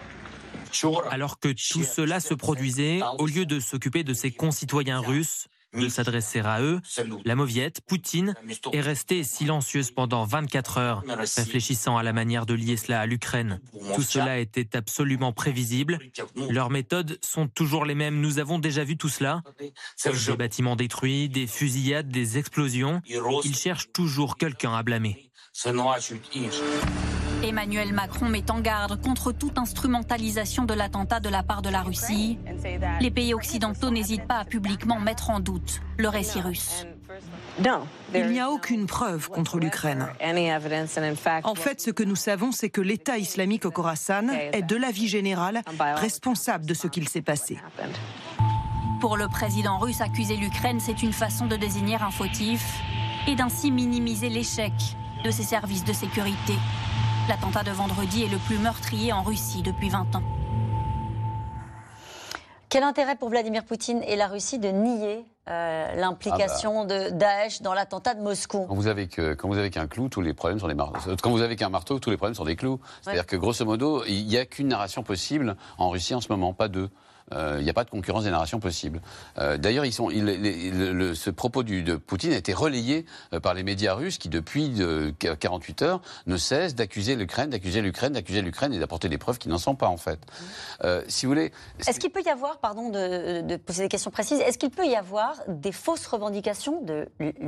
Alors que tout cela se produisait, au lieu de s'occuper de ses concitoyens russes, de s'adresser à eux. La mauviette, Poutine, est restée silencieuse pendant 24 heures, réfléchissant à la manière de lier cela à l'Ukraine. Tout cela était absolument prévisible. Leurs méthodes sont toujours les mêmes. Nous avons déjà vu tout cela. Des bâtiments détruits, des fusillades, des explosions. Ils cherchent toujours quelqu'un à blâmer. Emmanuel Macron met en garde contre toute instrumentalisation de l'attentat de la part de la Russie. Les pays occidentaux n'hésitent pas à publiquement mettre en doute le récit russe. Il n'y a aucune preuve contre l'Ukraine. En fait, ce que nous savons, c'est que l'État islamique au Khorasan est, de l'avis général, responsable de ce qu'il s'est passé. Pour le président russe, accuser l'Ukraine, c'est une façon de désigner un fautif et d'ainsi minimiser l'échec de ses services de sécurité. L'attentat de vendredi est le plus meurtrier en Russie depuis 20 ans. Quel intérêt pour Vladimir Poutine et la Russie de nier l'implication de Daesh dans l'attentat de Moscou? Quand vous avez qu'un clou, tous les problèmes sont des marteaux. Quand vous avez qu'un marteau, tous les problèmes sont des clous. C'est-à-dire que grosso modo, il n'y a qu'une narration possible en Russie en ce moment, pas deux. Il n'y a pas de concurrence des narrations possible. D'ailleurs, ce propos de Poutine a été relayé par les médias russes qui, depuis 48 heures, ne cessent d'accuser l'Ukraine et d'apporter des preuves qui n'en sont pas, en fait. Si vous voulez... Est-ce qu'il peut y avoir, pardon de poser des questions précises, est-ce qu'il peut y avoir des fausses revendications de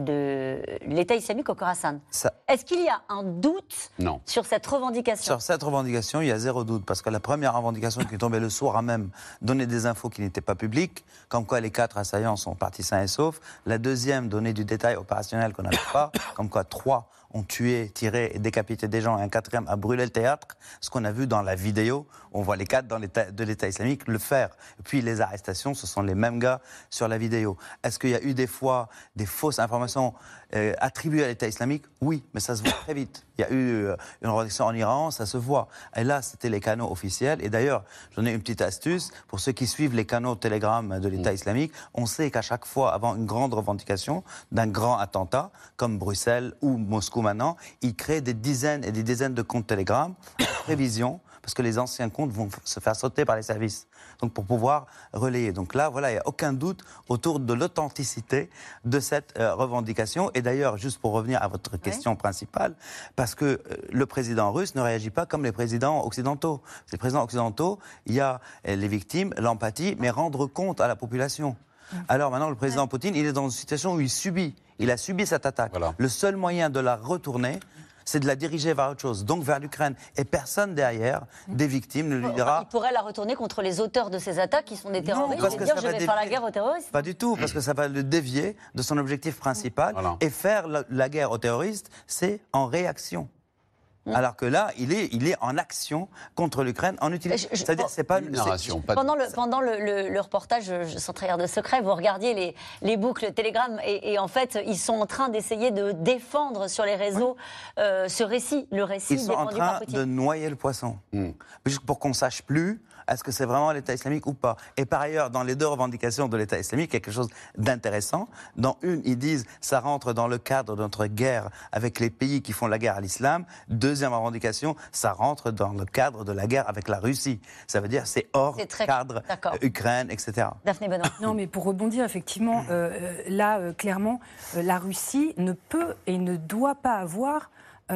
l'État islamique au Khorasan? Est-ce qu'il y a un doute sur cette revendication? Sur cette revendication, il y a zéro doute, parce que la première revendication qui est tombée le soir a même donné des infos qui n'étaient pas publiques, comme quoi les 4 assaillants sont partis sains et saufs. La deuxième donnait du détail opérationnel qu'on n'avait pas, comme quoi 3 ont tué, tiré et décapité des gens et un 4e a brûlé le théâtre, ce qu'on a vu dans la vidéo. On voit les 4 de l'État islamique le faire. Et puis les arrestations, ce sont les mêmes gars sur la vidéo. Est-ce qu'il y a eu des fois des fausses informations attribuées à l'État islamique? Oui, mais ça se voit très vite. Il y a eu une revendication en Iran, ça se voit. Et là, c'était les canaux officiels. Et d'ailleurs, j'en ai une petite astuce. Pour ceux qui suivent les canaux Telegram de l'État islamique, on sait qu'à chaque fois, avant une grande revendication d'un grand attentat, comme Bruxelles ou Moscou maintenant, ils créent des dizaines et des dizaines de comptes Telegram, en prévision, parce que les anciens comptes vont se faire sauter par les services. Donc pour pouvoir relayer. Donc là, voilà, il n'y a aucun doute autour de l'authenticité de cette revendication. Et d'ailleurs, juste pour revenir à votre question principale, parce que le président russe ne réagit pas comme les présidents occidentaux. Les présidents occidentaux, il y a les victimes, l'empathie, mais rendre compte à la population. Alors maintenant, le président Poutine, il est dans une situation où il a subi cette attaque. Voilà. Le seul moyen de la retourner, c'est de la diriger vers autre chose, donc vers l'Ukraine. Et personne derrière, des victimes, ne lui dira... Il pourrait la retourner contre les auteurs de ces attaques qui sont des terroristes et dire je vais faire la guerre aux terroristes. Pas du tout, parce que ça va le dévier de son objectif principal. Et faire la guerre aux terroristes, c'est en réaction. Alors que là, il est en action contre l'Ukraine en utilisant... C'est-à-dire, c'est pas une narration. Pendant le reportage, sans trahir de secret, vous regardiez les boucles Telegram et en fait, ils sont en train d'essayer de défendre sur les réseaux ce récit, le récit défendu par Poutine. Ils sont en train de noyer le poisson. Juste pour qu'on sache plus est-ce que c'est vraiment l'État islamique ou pas. Et par ailleurs, dans les 2 revendications de l'État islamique, quelque chose d'intéressant. Dans une, ils disent ça rentre dans le cadre de notre guerre avec les pays qui font la guerre à l'islam. Deuxième revendication, ça rentre dans le cadre de la guerre avec la Russie. Ça veut dire c'est hors cadre Ukraine, etc. Daphné Benoît. Non, mais pour rebondir, effectivement, là, clairement, la Russie ne peut et ne doit pas avoir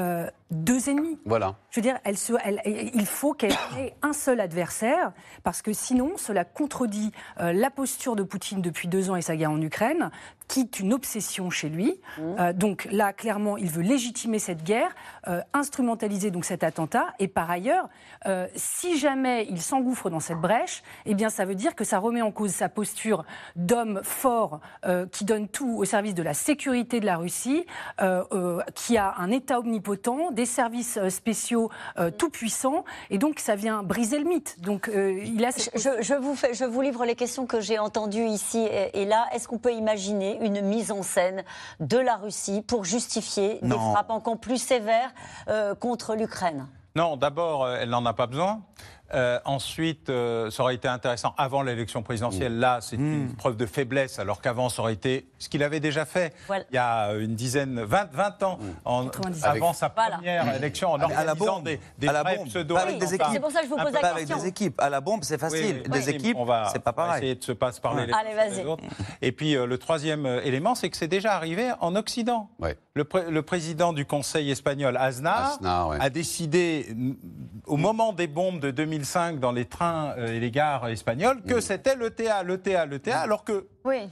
2 ennemis. Voilà. Je veux dire, il faut qu'elle ait un seul adversaire, parce que sinon, cela contredit la posture de Poutine depuis 2 ans et sa guerre en Ukraine, qui est une obsession chez lui. Donc là, clairement, il veut légitimer cette guerre, instrumentaliser donc cet attentat. Et par ailleurs, si jamais il s'engouffre dans cette brèche, eh bien, ça veut dire que ça remet en cause sa posture d'homme fort qui donne tout au service de la sécurité de la Russie, qui a un État omnipotent, des services spéciaux tout puissants, et donc ça vient briser le mythe. Donc il a je vous livre les questions que j'ai entendues ici et là. Est-ce qu'on peut imaginer une mise en scène de la Russie pour justifier des frappes encore plus sévères contre l'Ukraine? Non, d'abord, elle n'en a pas besoin. Ensuite, ça aurait été intéressant avant l'élection présidentielle. Là, c'est une preuve de faiblesse, alors qu'avant, ça aurait été ce qu'il avait déjà fait il y a une dizaine, 20 ans, avant sa première élection, en organisant des vrais pseudo. C'est pour ça que je vous pose la question. Avec des équipes. À la bombe, c'est facile. Des équipes, c'est pas pareil. On va essayer de se passer par les autres. Et puis, le troisième élément, c'est que c'est déjà arrivé en Occident. Ouais. Le président du Conseil espagnol, Aznar, a décidé, au moment des bombes de 2005 dans les trains et les gares espagnols, que c'était l'ETA, alors que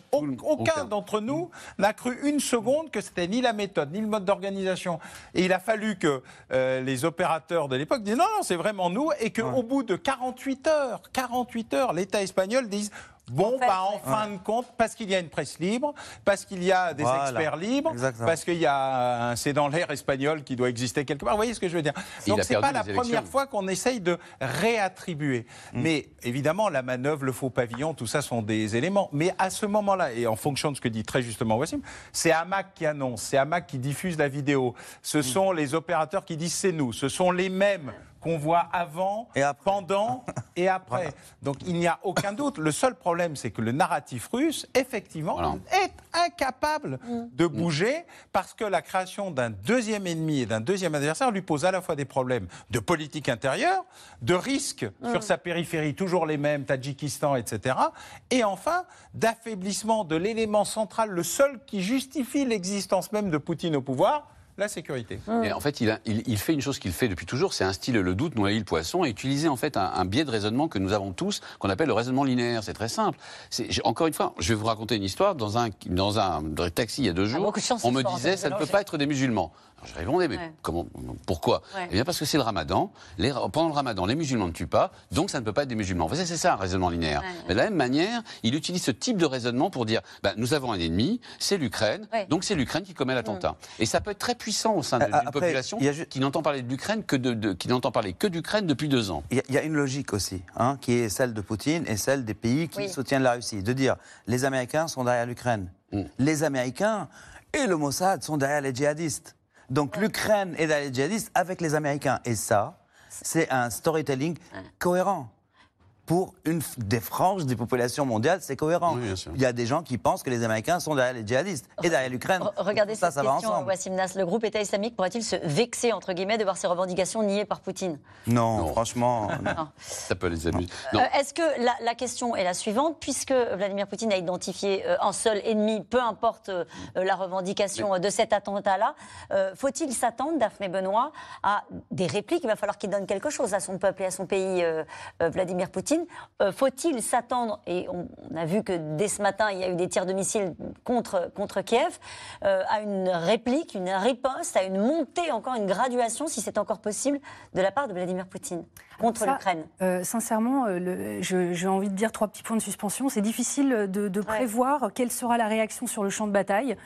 aucun d'entre nous n'a cru une seconde que c'était ni la méthode, ni le mode d'organisation. Et il a fallu que les opérateurs de l'époque disent non, c'est vraiment nous, et qu'au bout de 48 heures, l'État espagnol dise bon, en fin de compte, parce qu'il y a une presse libre, parce qu'il y a des experts libres, parce qu'il y a un c'est dans l'air espagnol qui doit exister quelque part. Vous voyez ce que je veux dire? Donc c'est pas la première fois qu'on essaye de réattribuer. Mais évidemment, la manœuvre, le faux pavillon, tout ça sont des éléments. Mais à ce moment-là, et en fonction de ce que dit très justement Wassim, c'est Hamac qui annonce, c'est Hamac qui diffuse la vidéo. Ce sont les opérateurs qui disent c'est nous. Ce sont les mêmes qu'on voit avant, pendant et après. Donc il n'y a aucun doute. Le seul problème, c'est que le narratif russe, effectivement, est incapable de bouger parce que la création d'un deuxième ennemi et d'un deuxième adversaire lui pose à la fois des problèmes de politique intérieure, de risques sur sa périphérie, toujours les mêmes, Tadjikistan, etc. Et enfin, d'affaiblissement de l'élément central, le seul qui justifie l'existence même de Poutine au pouvoir, la sécurité. Et en fait, il fait une chose qu'il fait depuis toujours, c'est instiller le doute, noyer le poisson, et utiliser en fait un biais de raisonnement que nous avons tous, qu'on appelle le raisonnement linéaire. C'est très simple. Encore une fois, je vais vous raconter une histoire. Dans un taxi il y a 2 jours, on me disait ça ne peut pas être des musulmans. Alors, je répondais, mais pourquoi? Eh bien parce que c'est le ramadan. Pendant le ramadan, les musulmans ne tuent pas, donc ça ne peut pas être des musulmans. C'est ça un raisonnement linéaire. Mais de la même manière, il utilise ce type de raisonnement pour dire nous avons un ennemi, c'est l'Ukraine, donc c'est l'Ukraine qui commet l'attentat. Et ça peut être très puissant au sein d'une population qui n'entend parler de l'Ukraine qui n'entend parler que d'Ukraine depuis 2 ans. Il y a une logique aussi, qui est celle de Poutine et celle des pays qui soutiennent la Russie. De dire, les Américains sont derrière l'Ukraine. Les Américains et le Mossad sont derrière les djihadistes. Donc l'Ukraine est derrière les djihadistes avec les Américains. Et ça, c'est un storytelling cohérent. Pour des franges des populations mondiales, c'est cohérent. Oui, il y a des gens qui pensent que les Américains sont derrière les djihadistes et derrière l'Ukraine. Regardez cette question, Wassim Nasr. Le groupe État islamique pourrait-il se vexer, entre guillemets, de voir ses revendications niées par Poutine? Non, franchement... Non. Ça peut les amuser. Est-ce que la question est la suivante, puisque Vladimir Poutine a identifié un seul ennemi, peu importe la revendication de cet attentat-là, faut-il s'attendre, Daphné Benoît, à des répliques? Il va falloir qu'il donne quelque chose à son peuple et à son pays, Vladimir Poutine. Faut-il s'attendre, et on a vu que dès ce matin, il y a eu des tirs de missiles contre Kiev, à une réplique, une riposte, à une montée, encore une graduation, si c'est encore possible, de la part de Vladimir Poutine contre l'Ukraine? Sincèrement, j'ai envie de dire 3 petits points de suspension. C'est difficile de prévoir quelle sera la réaction sur le champ de bataille.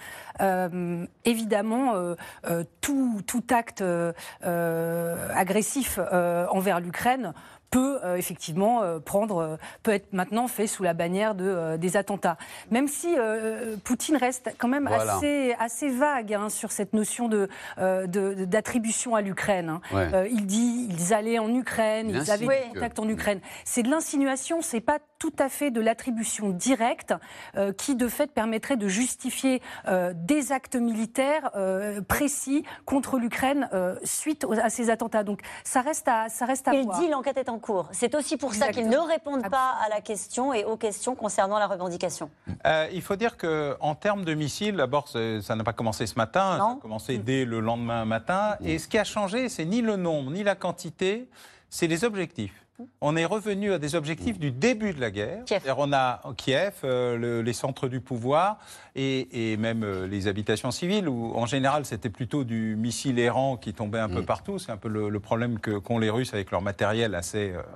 Évidemment, tout acte agressif envers l'Ukraine peut effectivement peut être maintenant fait sous la bannière des attentats. Même si Poutine reste quand même assez vague sur cette notion d'attribution à l'Ukraine. Il dit ils allaient en Ukraine, ils avaient des contacts en Ukraine. C'est de l'insinuation, c'est pas tout à fait de l'attribution directe qui de fait permettrait de justifier des actes militaires précis contre l'Ukraine suite à ces attentats. Donc ça reste à voir. Il dit l'enquête est en cours. C'est aussi pour ça qu'ils ne répondent pas à la question et aux questions concernant la revendication. Il faut dire qu'en termes de missiles, d'abord, ça n'a pas commencé ce matin, ça a commencé dès le lendemain matin. Et ce qui a changé, c'est ni le nombre, ni la quantité, c'est les objectifs. On est revenu à des objectifs du début de la guerre. On a Kiev, les centres du pouvoir et même les habitations civiles, où en général c'était plutôt du missile errant qui tombait un peu partout. C'est un peu le problème qu'ont les Russes avec leur matériel assez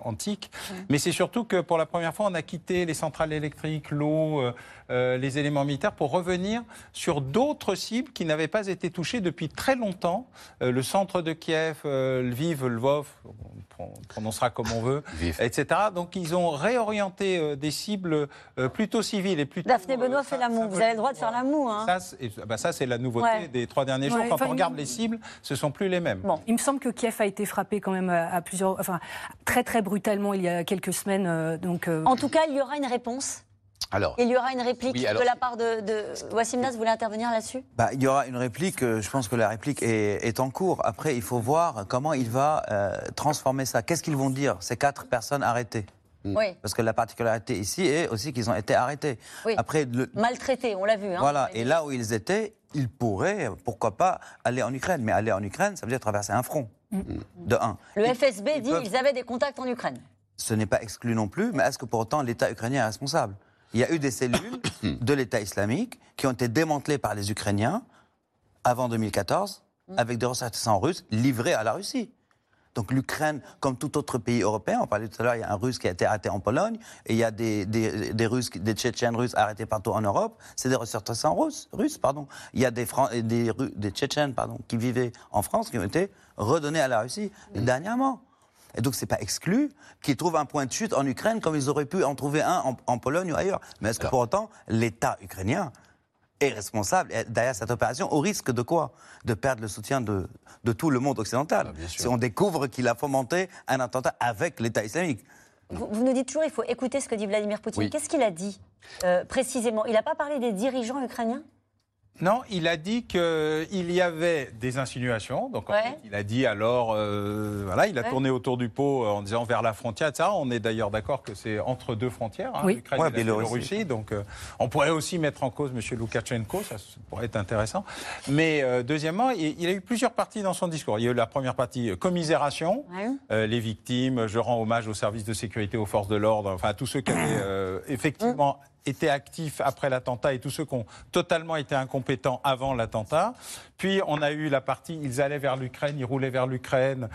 antique. Mais c'est surtout que pour la première fois, on a quitté les centrales électriques, l'eau, les éléments militaires pour revenir sur d'autres cibles qui n'avaient pas été touchées depuis très longtemps. Le centre de Kiev, Lviv, Lvov, on prononcera comme on veut, etc. Donc ils ont réorienté des cibles plutôt civiles et plutôt... Daphné Benoît fait la moue. Vous avez le droit de faire la moue. Hein. Ça, c'est la nouveauté des 3 derniers jours. Quand on regarde les cibles, ce ne sont plus les mêmes. Bon, il me semble que Kiev a été frappé quand même à plusieurs... Enfin, très très brutalement il y a quelques semaines. En tout cas, il y aura une réponse. Alors, il y aura une réplique de la part de Wassim Nass. Vous voulez intervenir là-dessus ? Il y aura une réplique. Je pense que la réplique est en cours. Après, il faut voir comment il va transformer ça. Qu'est-ce qu'ils vont dire, ces 4 personnes arrêtées ? Oui. Parce que la particularité ici est aussi qu'ils ont été arrêtés. Oui. Après, maltraités, on l'a vu. Hein, voilà, et là où ils étaient, ils pourraient, pourquoi pas, aller en Ukraine. Mais aller en Ukraine, ça veut dire traverser un front, de un. Le FSB dit qu'ils avaient des contacts en Ukraine. Ce n'est pas exclu non plus, mais est-ce que pour autant l'État ukrainien est responsable ? Il y a eu des cellules de l'État islamique qui ont été démantelées par les Ukrainiens avant 2014, avec des ressortissants russes livrés à la Russie. Donc l'Ukraine, comme tout autre pays européen, on parlait tout à l'heure, il y a un Russe qui a été arrêté en Pologne, et il y a des Tchétchènes russes arrêtés partout en Europe, c'est des ressortissants russes. Il y a des Tchétchènes qui vivaient en France, qui ont été redonnés à la Russie dernièrement. Et donc, ce n'est pas exclu qu'ils trouvent un point de chute en Ukraine comme ils auraient pu en trouver un en Pologne ou ailleurs. Mais est-ce que pour autant, l'État ukrainien est responsable derrière cette opération, au risque de quoi ? De perdre le soutien de tout le monde occidental. Si on découvre qu'il a fomenté un attentat avec l'État islamique. Vous nous dites toujours qu'il faut écouter ce que dit Vladimir Poutine. Oui. Qu'est-ce qu'il a dit précisément ? Il n'a pas parlé des dirigeants ukrainiens ? Non, il a dit qu'il y avait des insinuations. Donc, en fait, il a dit alors, il a tourné autour du pot en disant vers la frontière, etc. On est d'ailleurs d'accord que c'est entre 2 frontières, l'Ukraine et la Biélorussie. Donc, on pourrait aussi mettre en cause M. Loukachenko, ça pourrait être intéressant. Mais deuxièmement, il a eu plusieurs parties dans son discours. Il y a eu la première partie, commisération, les victimes, je rends hommage aux services de sécurité, aux forces de l'ordre, enfin à tous ceux qui avaient effectivement étaient actifs après l'attentat et tous ceux qui ont totalement été incompétents avant l'attentat. Puis on a eu la partie, ils allaient vers l'Ukraine, ils roulaient vers l'Ukraine.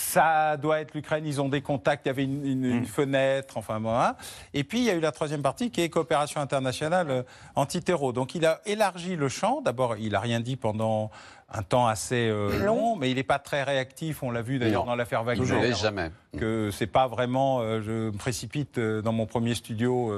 Ça doit être l'Ukraine, ils ont des contacts, il y avait une fenêtre, enfin voilà. Et puis il y a eu la troisième partie qui est coopération internationale anti-terror. Donc il a élargi le champ. D'abord, il n'a rien dit pendant un temps assez long, mais il n'est pas très réactif. On l'a vu d'ailleurs dans l'affaire Wagner. Je ne laisse jamais. Que c'est pas vraiment, je me précipite dans mon premier studio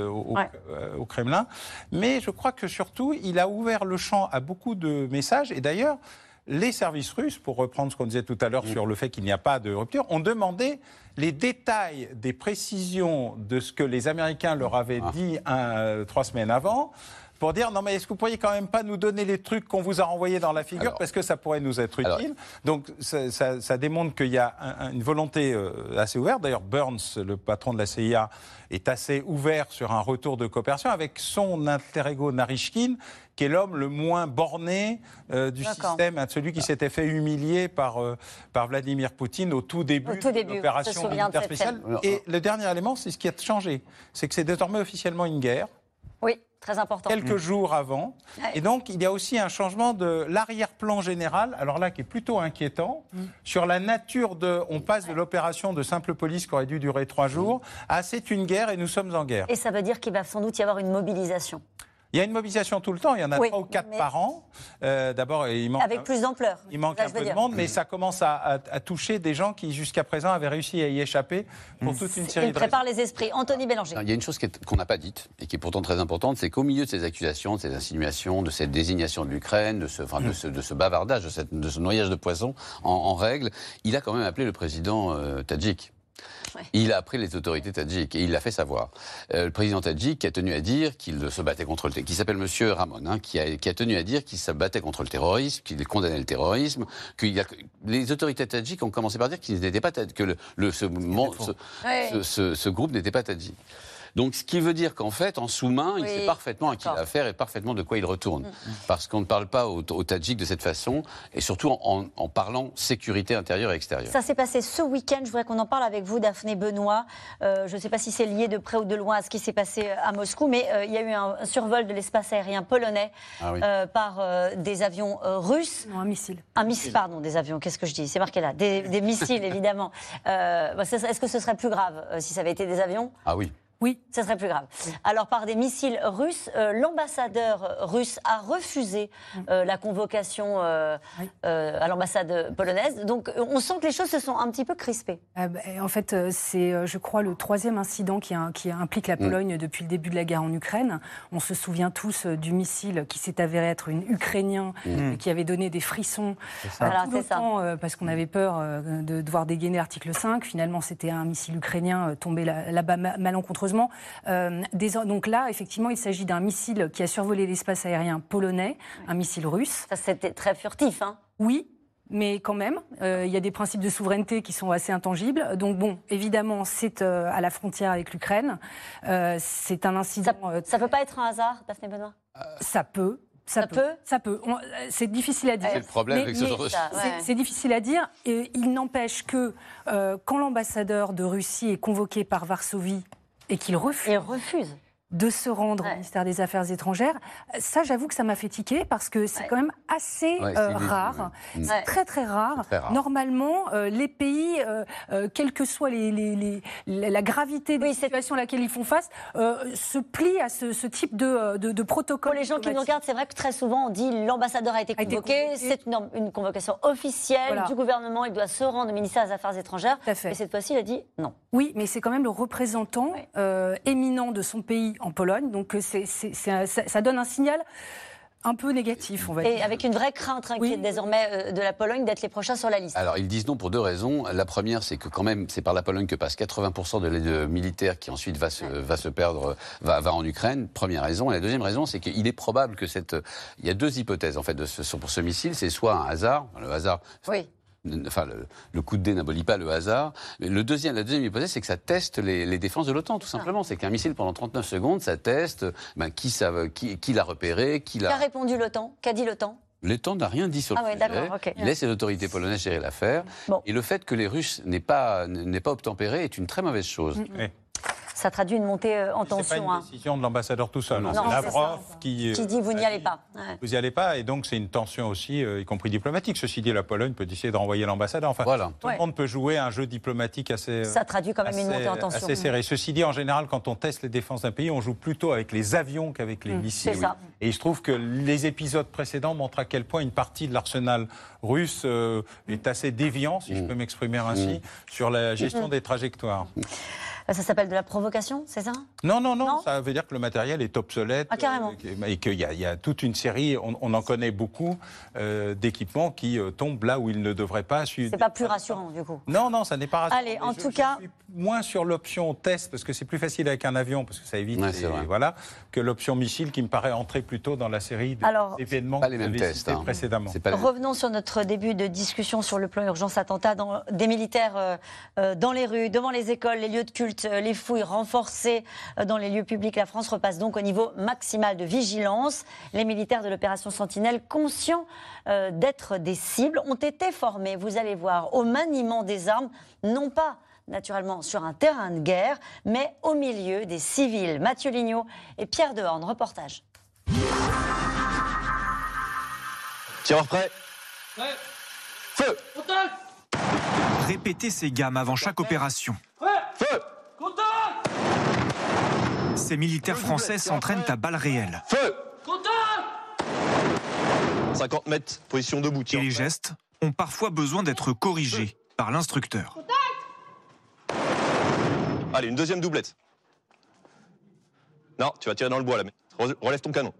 au Kremlin. Mais je crois que surtout, il a ouvert le champ à beaucoup de messages. Et d'ailleurs, les services russes, pour reprendre ce qu'on disait tout à l'heure sur le fait qu'il n'y a pas de rupture, ont demandé les détails des précisions de ce que les Américains leur avaient dit 3 semaines avant, pour dire non mais est-ce que vous pourriez quand même pas nous donner les trucs qu'on vous a renvoyés dans la figure parce que ça pourrait nous être utile. Donc ça démontre qu'il y a une volonté assez ouverte. D'ailleurs Burns, le patron de la CIA, est assez ouvert sur un retour de coopération avec son alter ego Narishkin, qui est l'homme le moins borné du système, celui qui s'était fait humilier par Vladimir Poutine au tout début de l'opération militaire spéciale. Et le dernier élément, c'est ce qui a changé, c'est que c'est désormais officiellement une guerre. Oui, très important. Quelques jours avant. Et donc, il y a aussi un changement de l'arrière-plan général, alors là, qui est plutôt inquiétant, sur la nature de... On passe de l'opération de simple police qui aurait dû durer 3 jours à c'est une guerre et nous sommes en guerre. Et ça veut dire qu'il va sans doute y avoir une mobilisation. Il y a une mobilisation tout le temps, il y en a 3 ou 4 par an. D'abord, il manque, avec plus d'ampleur. Il manque un peu de monde, mais ça commence à toucher des gens qui, jusqu'à présent, avaient réussi à y échapper pour toute une série de raisons. Il prépare les esprits. Anthony Bélanger. Il y a une chose qu'on n'a pas dite, et qui est pourtant très importante, c'est qu'au milieu de ces accusations, de ces insinuations, de cette désignation de l'Ukraine, de ce bavardage, de ce noyage de poisson en règle, il a quand même appelé le président tadjik. Il a appris les autorités tadjiques et il l'a fait savoir. Le président tadjik qui a tenu à dire qu'il se battait contre qui s'appelle Monsieur Ramon, qui a tenu à dire qu'il se battait contre le terrorisme, qu'il condamnait le terrorisme, les autorités tadjiques ont commencé par dire qu'ils n'étaient pas que ce groupe n'était pas tadjik. Donc, ce qui veut dire qu'en fait, en sous-main, il sait parfaitement à qui il a affaire et parfaitement de quoi il retourne. Parce qu'on ne parle pas aux Tadjiks de cette façon, et surtout en parlant sécurité intérieure et extérieure. Ça s'est passé ce week-end, je voudrais qu'on en parle avec vous, Daphné Benoît. Je ne sais pas si c'est lié de près ou de loin à ce qui s'est passé à Moscou, mais il y a eu un survol de l'espace aérien polonais par des avions russes. Non, un missile. Pardon, des avions, qu'est-ce que je dis? C'est marqué là, des missiles, évidemment. Est-ce que ce serait plus grave si ça avait été des avions? Ah oui. Oui, ça serait plus grave. Alors, par des missiles russes, l'ambassadeur russe a refusé la convocation à l'ambassade polonaise. Donc, on sent que les choses se sont un petit peu crispées. En fait, c'est, je crois, le troisième incident qui implique la Pologne depuis le début de la guerre en Ukraine. On se souvient tous du missile qui s'est avéré être un Ukrainien qui avait donné des frissons tout le temps parce qu'on avait peur de devoir dégainer l'article 5. Finalement, c'était un missile ukrainien tombé là-bas malencontreusement. Donc là, effectivement, il s'agit d'un missile qui a survolé l'espace aérien polonais, un missile russe. Ça, c'était très furtif, hein? Oui. Mais quand même, il y a des principes de souveraineté qui sont assez intangibles. Donc bon, évidemment, c'est à la frontière avec l'Ukraine. C'est un incident... Ça ne peut pas être un hasard, Daphné Benoît? Ça peut. Ça peut. C'est difficile à dire. C'est le problème avec ce genre de... C'est difficile à dire. Et il n'empêche que quand l'ambassadeur de Russie est convoqué par Varsovie et qu'il refuse de se rendre au ministère des Affaires étrangères, ça, j'avoue que ça m'a fait tiquer parce que c'est quand même assez rare. C'est très, très rare. Normalement, les pays, quelle que soit la gravité des situations à laquelle ils font face, se plient à ce type de protocole. Pour les gens qui nous regardent, c'est vrai que très souvent, on dit l'ambassadeur a été convoqué. C'est une convocation officielle du gouvernement. Il doit se rendre au ministère des Affaires étrangères. Et cette fois-ci, il a dit non. Oui, mais c'est quand même le représentant éminent de son pays en Pologne, donc ça donne un signal un peu négatif, on va dire. Et avec une vraie crainte inquiète désormais de la Pologne d'être les prochains sur la liste. Alors, ils disent non pour deux raisons. La première, c'est que quand même, c'est par la Pologne que passe 80% de l'aide militaire qui ensuite va se perdre, va en Ukraine. Première raison. Et la deuxième raison, c'est qu'il est probable que il y a deux hypothèses, en fait, pour ce missile. C'est soit un hasard, le hasard... Oui. Enfin, le coup de dé n'abolit pas le hasard. Mais la deuxième hypothèse, c'est que ça teste les défenses de l'OTAN, tout simplement. C'est qu'un missile, pendant 39 secondes, ça teste qui l'a repéré, Qu'a répondu l'OTAN? Qu'a dit l'OTAN? L'OTAN n'a rien dit sur le sujet. Il laisse les autorités polonaises gérer l'affaire. Et le fait que les Russes n'aient pas obtempéré est une très mauvaise chose. Ça traduit une montée en tension. C'est pas une décision de l'ambassadeur tout seul. C'est Lavrov qui dit vous n'y allez pas. Vous n'y allez pas, et donc c'est une tension aussi, y compris diplomatique. Ceci dit, la Pologne peut décider de renvoyer l'ambassadeur. Enfin, tout le monde peut jouer un jeu diplomatique assez. Ça traduit quand même une montée en tension. Assez serré. Ceci dit, en général, quand on teste les défenses d'un pays, on joue plutôt avec les avions qu'avec les missiles. C'est ça. Et il se trouve que les épisodes précédents montrent à quel point une partie de l'arsenal russe est assez déviant, si je peux m'exprimer ainsi, sur la gestion des trajectoires. Ça s'appelle de la provocation, c'est ça? Non, ça veut dire que le matériel est obsolète. Ah, carrément. Et qu'il y a toute une série, on en connaît beaucoup, d'équipements qui tombent là où ils ne devraient pas. C'est pas plus rassurant, du coup. Non, ça n'est pas rassurant. Allez, en tout cas... Je suis moins sur l'option test, parce que c'est plus facile avec un avion, parce que ça évite, que l'option missile, qui me paraît entrer plutôt dans la série d'événements que vous avez cités précédemment. Revenons sur notre début de discussion sur le plan urgence attentat. Des militaires dans les rues, devant les écoles, les lieux de culte, les fouilles renforcées dans les lieux publics. La France repasse donc au niveau maximal de vigilance. Les militaires de l'opération Sentinelle, conscients d'être des cibles, ont été formés, vous allez voir, au maniement des armes, non pas naturellement sur un terrain de guerre, mais au milieu des civils. Mathieu Lignot et Pierre Dehorne, reportage. Tireur prêt. Feu. Répétez ces gammes avant chaque opération. Feu. Ces militaires français s'entraînent à balles réelles. Feu. 50 mètres, position debout. Et les gestes ont parfois besoin d'être corrigés par l'instructeur. Allez, une deuxième doublette. Non, tu vas tirer dans le bois là. Relève ton canon.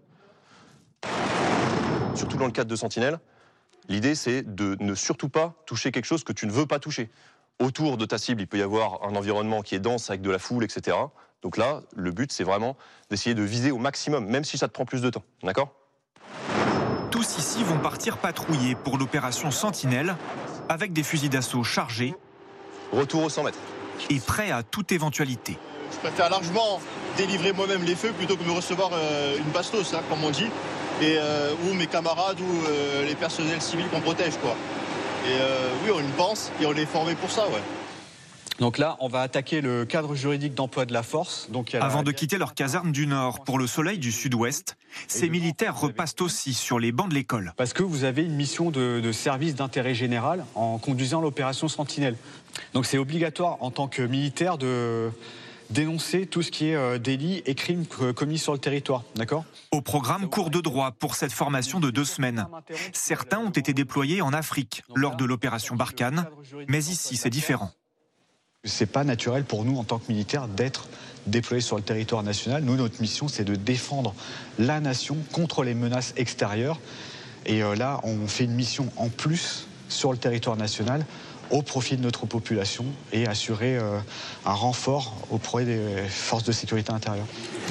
Surtout dans le cadre de Sentinelle, l'idée c'est de ne surtout pas toucher quelque chose que tu ne veux pas toucher. Autour de ta cible, il peut y avoir un environnement qui est dense avec de la foule, etc. Donc là, le but c'est vraiment d'essayer de viser au maximum, même si ça te prend plus de temps. D'accord ? Tous ici vont partir patrouiller pour l'opération Sentinelle avec des fusils d'assaut chargés. Retour aux 100 mètres. Et prêts à toute éventualité. Je préfère largement délivrer moi-même les feux plutôt que de me recevoir une bastos, hein, comme on dit, ou mes camarades ou les personnels civils qu'on protège, quoi. Et oui, on y pense et on est formé pour ça, ouais. Donc là, on va attaquer le cadre juridique d'emploi de la force. Avant de quitter leur caserne du Nord pour le soleil du Sud-Ouest, ces militaires repassent aussi sur les bancs de l'école. Parce que vous avez une mission de service d'intérêt général en conduisant l'opération Sentinelle. Donc c'est obligatoire en tant que militaire de dénoncer tout ce qui est délits et crimes commis sur le territoire, d'accord ? Au programme cours de droit pour cette formation de 2 semaines. Certains ont été déployés en Afrique lors de l'opération Barkhane, mais ici c'est différent. C'est pas naturel pour nous en tant que militaires d'être déployés sur le territoire national. Nous, notre mission, c'est de défendre la nation contre les menaces extérieures. Et là, on fait une mission en plus sur le territoire national au profit de notre population et assurer un renfort auprès des forces de sécurité intérieure.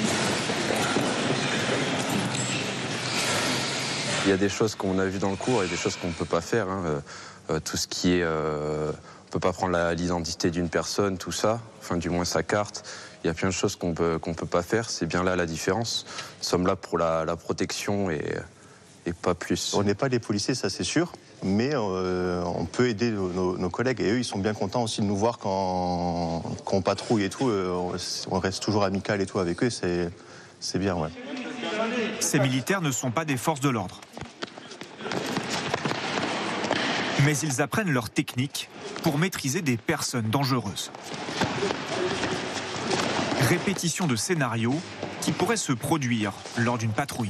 Il y a des choses qu'on a vues dans le cours et des choses qu'on ne peut pas faire. Hein. Tout ce qui est... on ne peut pas prendre l'identité d'une personne, tout ça, enfin du moins sa carte. Il y a plein de choses qu'on peut pas faire, c'est bien là la différence. Nous sommes là pour la protection et pas plus. On n'est pas les policiers, ça c'est sûr, mais on peut aider nos collègues et eux ils sont bien contents aussi de nous voir quand on patrouille et tout. On reste toujours amical et tout avec eux, c'est bien, ouais. Ces militaires ne sont pas des forces de l'ordre. Mais ils apprennent leur technique pour maîtriser des personnes dangereuses. Répétition de scénarios qui pourraient se produire lors d'une patrouille.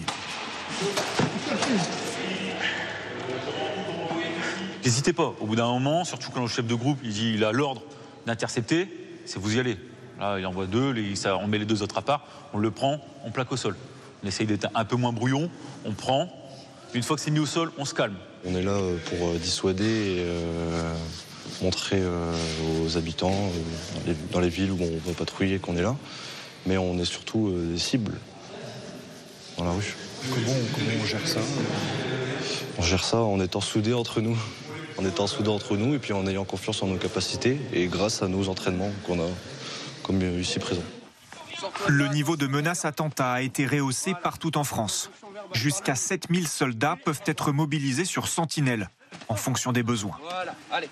N'hésitez pas, au bout d'un moment, surtout quand le chef de groupe il a l'ordre d'intercepter, c'est vous y allez. Là, il envoie 2, on met les 2 autres à part, on le prend, on plaque au sol. On essaye d'être un peu moins brouillon, on prend. Une fois que c'est mis au sol, on se calme. On est là pour dissuader et montrer aux habitants dans les villes où on va patrouiller qu'on est là. Mais on est surtout des cibles dans la rue. Comment on gère ça ? On gère ça en étant soudés entre nous. En étant soudés entre nous et puis en ayant confiance en nos capacités et grâce à nos entraînements qu'on a comme ici présents. Le niveau de menace attentat a été rehaussé partout en France. Jusqu'à 7000 soldats peuvent être mobilisés sur Sentinelle, en fonction des besoins. Voilà, allez.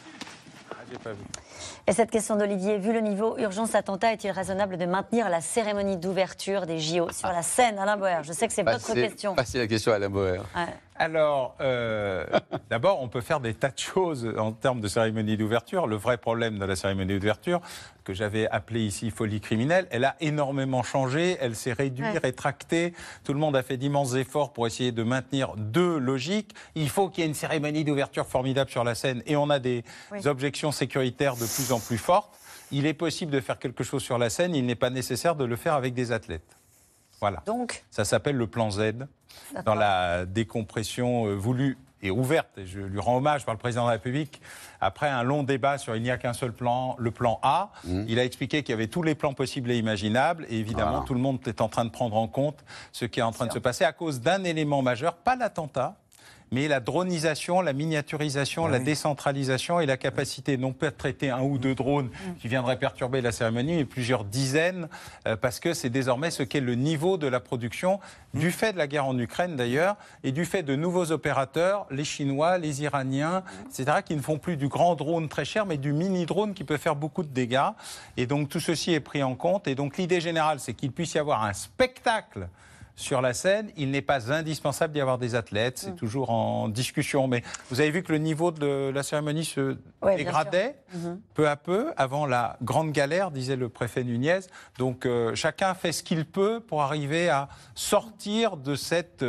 Et cette question d'Olivier, vu le niveau urgence attentat, est-il raisonnable de maintenir la cérémonie d'ouverture des JO sur la scène, Alain Boer ? Je sais que c'est votre question. Passez la question à Alain Boer. Ouais. Alors, d'abord, on peut faire des tas de choses en termes de cérémonie d'ouverture. Le vrai problème de la cérémonie d'ouverture, que j'avais appelée ici folie criminelle, elle a énormément changé, elle s'est réduite, rétractée. Tout le monde a fait d'immenses efforts pour essayer de maintenir 2 logiques. Il faut qu'il y ait une cérémonie d'ouverture formidable sur la scène et on a des objections sécuritaires de plus en plus fortes. Il est possible de faire quelque chose sur la scène, il n'est pas nécessaire de le faire avec des athlètes. Voilà. Donc, ça s'appelle le plan Z, dans la décompression voulue et ouverte, et je lui rends hommage par le président de la République, après un long débat sur il n'y a qu'un seul plan, le plan A, il a expliqué qu'il y avait tous les plans possibles et imaginables, et évidemment tout le monde est en train de prendre en compte ce qui est en train de se passer à cause d'un élément majeur, pas l'attentat, mais la dronisation, la miniaturisation, la décentralisation et la capacité non pas de traiter 1 ou 2 drones qui viendraient perturber la cérémonie, mais plusieurs dizaines, parce que c'est désormais ce qu'est le niveau de la production, du fait de la guerre en Ukraine d'ailleurs, et du fait de nouveaux opérateurs, les Chinois, les Iraniens, etc., qui ne font plus du grand drone très cher, mais du mini-drone qui peut faire beaucoup de dégâts. Et donc tout ceci est pris en compte. Et donc l'idée générale, c'est qu'il puisse y avoir un spectacle sur la scène. Il n'est pas indispensable d'y avoir des athlètes, c'est toujours en discussion. Mais vous avez vu que le niveau de la cérémonie se dégradait peu à peu, avant la grande galère, disait le préfet Nunez. Donc chacun fait ce qu'il peut pour arriver à sortir de cette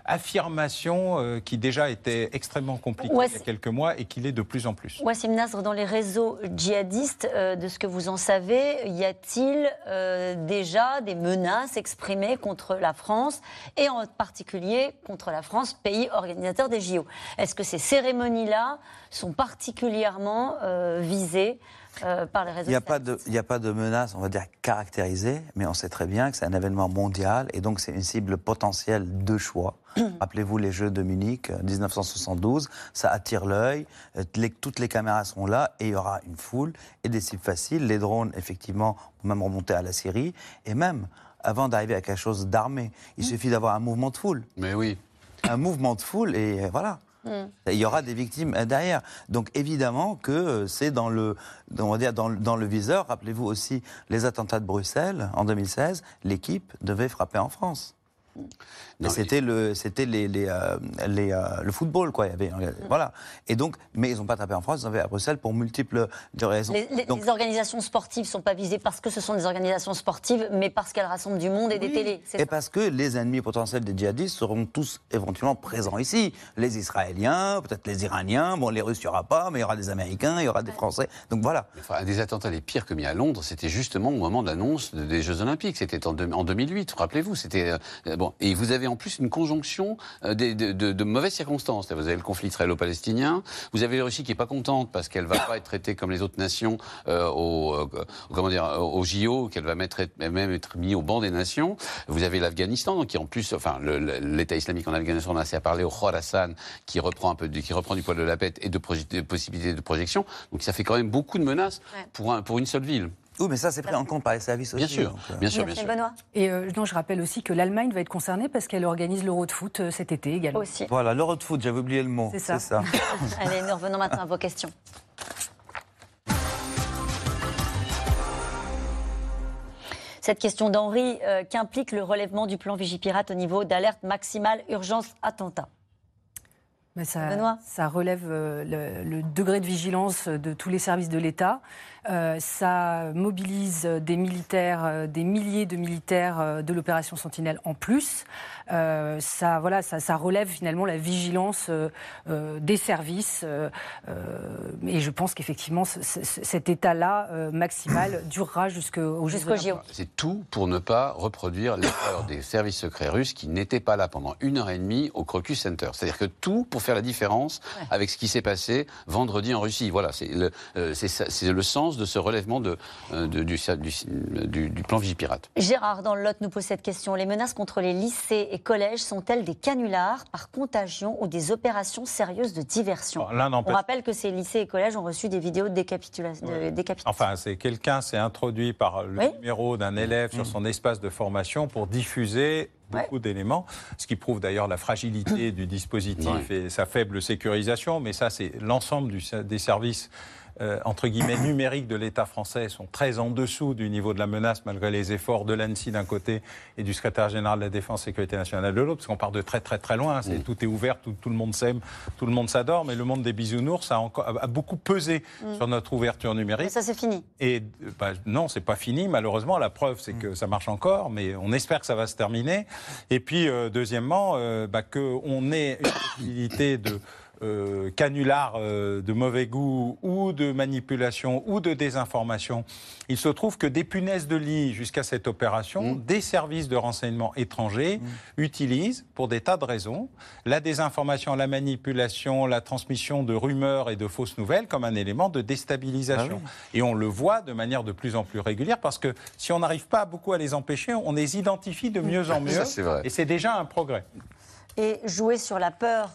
affirmation qui déjà était extrêmement compliquée il y a quelques mois et qui l'est de plus en plus. Wassim Nasr, dans les réseaux djihadistes, de ce que vous en savez, y a-t-il déjà des menaces exprimées contre la France et en particulier contre la France, pays organisateur des JO? Est-ce que ces cérémonies-là sont particulièrement visées par les réseaux. Il n'y a pas de menace, on va dire, caractérisée, mais on sait très bien que c'est un événement mondial et donc c'est une cible potentielle de choix. Rappelez-vous les Jeux de Munich 1972, ça attire l'œil, toutes les caméras seront là et il y aura une foule et des cibles faciles. Les drones, effectivement, vont même remonter à la Syrie et même avant d'arriver à quelque chose d'armé, il suffit d'avoir un mouvement de foule. Mais oui. Un mouvement de foule et voilà. Il y aura des victimes derrière. Donc évidemment que c'est dans le viseur. Rappelez-vous aussi les attentats de Bruxelles en 2016. L'équipe devait frapper en France. Mais c'était le football, quoi. Il y avait, voilà. Et donc, mais ils n'ont pas tapé en France, ils ont fait à Bruxelles pour multiples raisons. Les organisations sportives ne sont pas visées parce que ce sont des organisations sportives, mais parce qu'elles rassemblent du monde et des télés. Et parce que les ennemis potentiels des djihadistes seront tous éventuellement présents ici. Les Israéliens, peut-être les Iraniens, bon, les Russes, il n'y aura pas, mais il y aura des Américains, il y aura des Français. Donc voilà. Enfin, un des attentats les pires commis à Londres, c'était justement au moment de l'annonce des Jeux Olympiques. C'était en 2008, rappelez-vous. C'était bon. Et vous avez en plus une conjonction de mauvaises circonstances. Vous avez le conflit israélo-palestinien, vous avez la Russie qui n'est pas contente parce qu'elle ne va pas être traitée comme les autres nations au JO, qu'elle va même être mise au banc des nations. Vous avez l'Afghanistan, qui en plus, enfin l'État islamique en Afghanistan, on a assez à parler, au Khorasan, qui reprend du poil de la bête et de possibilités de projection. Donc ça fait quand même beaucoup de menaces pour une seule ville. Oui, mais ça, c'est pris en compte par les services aussi. Bien sûr. Et non, je rappelle aussi que l'Allemagne va être concernée parce qu'elle organise l'Euro de foot cet été également. Aussi. Voilà, l'Euro de foot, j'avais oublié le mot. C'est ça. Allez, nous revenons maintenant à vos questions. Cette question d'Henri, qu'implique le relèvement du plan Vigipirate au niveau d'alerte maximale urgence attentat? Mais ça relève le degré de vigilance de tous les services de l'État. Ça mobilise des militaires, des milliers de militaires de l'opération Sentinelle en plus. Ça relève finalement la vigilance des services. Et je pense qu'effectivement, cet état-là maximal durera jusqu'au JO. C'est tout pour ne pas reproduire l'erreur des services secrets russes qui n'étaient pas là pendant 1h30 au Crocus Center. C'est-à-dire que tout pour faire la différence avec ce qui s'est passé vendredi en Russie. Voilà, c'est le sens de ce relèvement du plan Vigipirate. Gérard, dans le Lot, nous pose cette question. Les menaces contre les lycées et collèges sont-elles des canulars par contagion ou des opérations sérieuses de diversion? On rappelle que ces lycées et collèges ont reçu des vidéos de décapitation. Enfin, quelqu'un s'est introduit par le numéro d'un élève sur son espace de formation pour diffuser beaucoup d'éléments, ce qui prouve d'ailleurs la fragilité du dispositif et sa faible sécurisation, mais ça c'est l'ensemble des services entre guillemets numériques de l'État français sont très en dessous du niveau de la menace malgré les efforts de l'ANSSI d'un côté et du secrétaire général de la Défense et Sécurité nationale de l'autre, parce qu'on part de très très très loin, tout est ouvert, tout le monde s'aime, tout le monde s'adore, mais le monde des bisounours a beaucoup pesé sur notre ouverture numérique. Mais ça c'est fini. Et non, c'est pas fini malheureusement, la preuve c'est que ça marche encore, mais on espère que ça va se terminer. Et puis deuxièmement, qu'on ait une possibilité de canular de mauvais goût ou de manipulation ou de désinformation. Il se trouve que des punaises de lit jusqu'à cette opération, des services de renseignement étrangers utilisent, pour des tas de raisons, la désinformation, la manipulation, la transmission de rumeurs et de fausses nouvelles comme un élément de déstabilisation. Et on le voit de manière de plus en plus régulière parce que si on n'arrive pas beaucoup à les empêcher, on les identifie de mieux en mieux. Ça, c'est vrai. Et c'est déjà un progrès. Et jouer sur la peur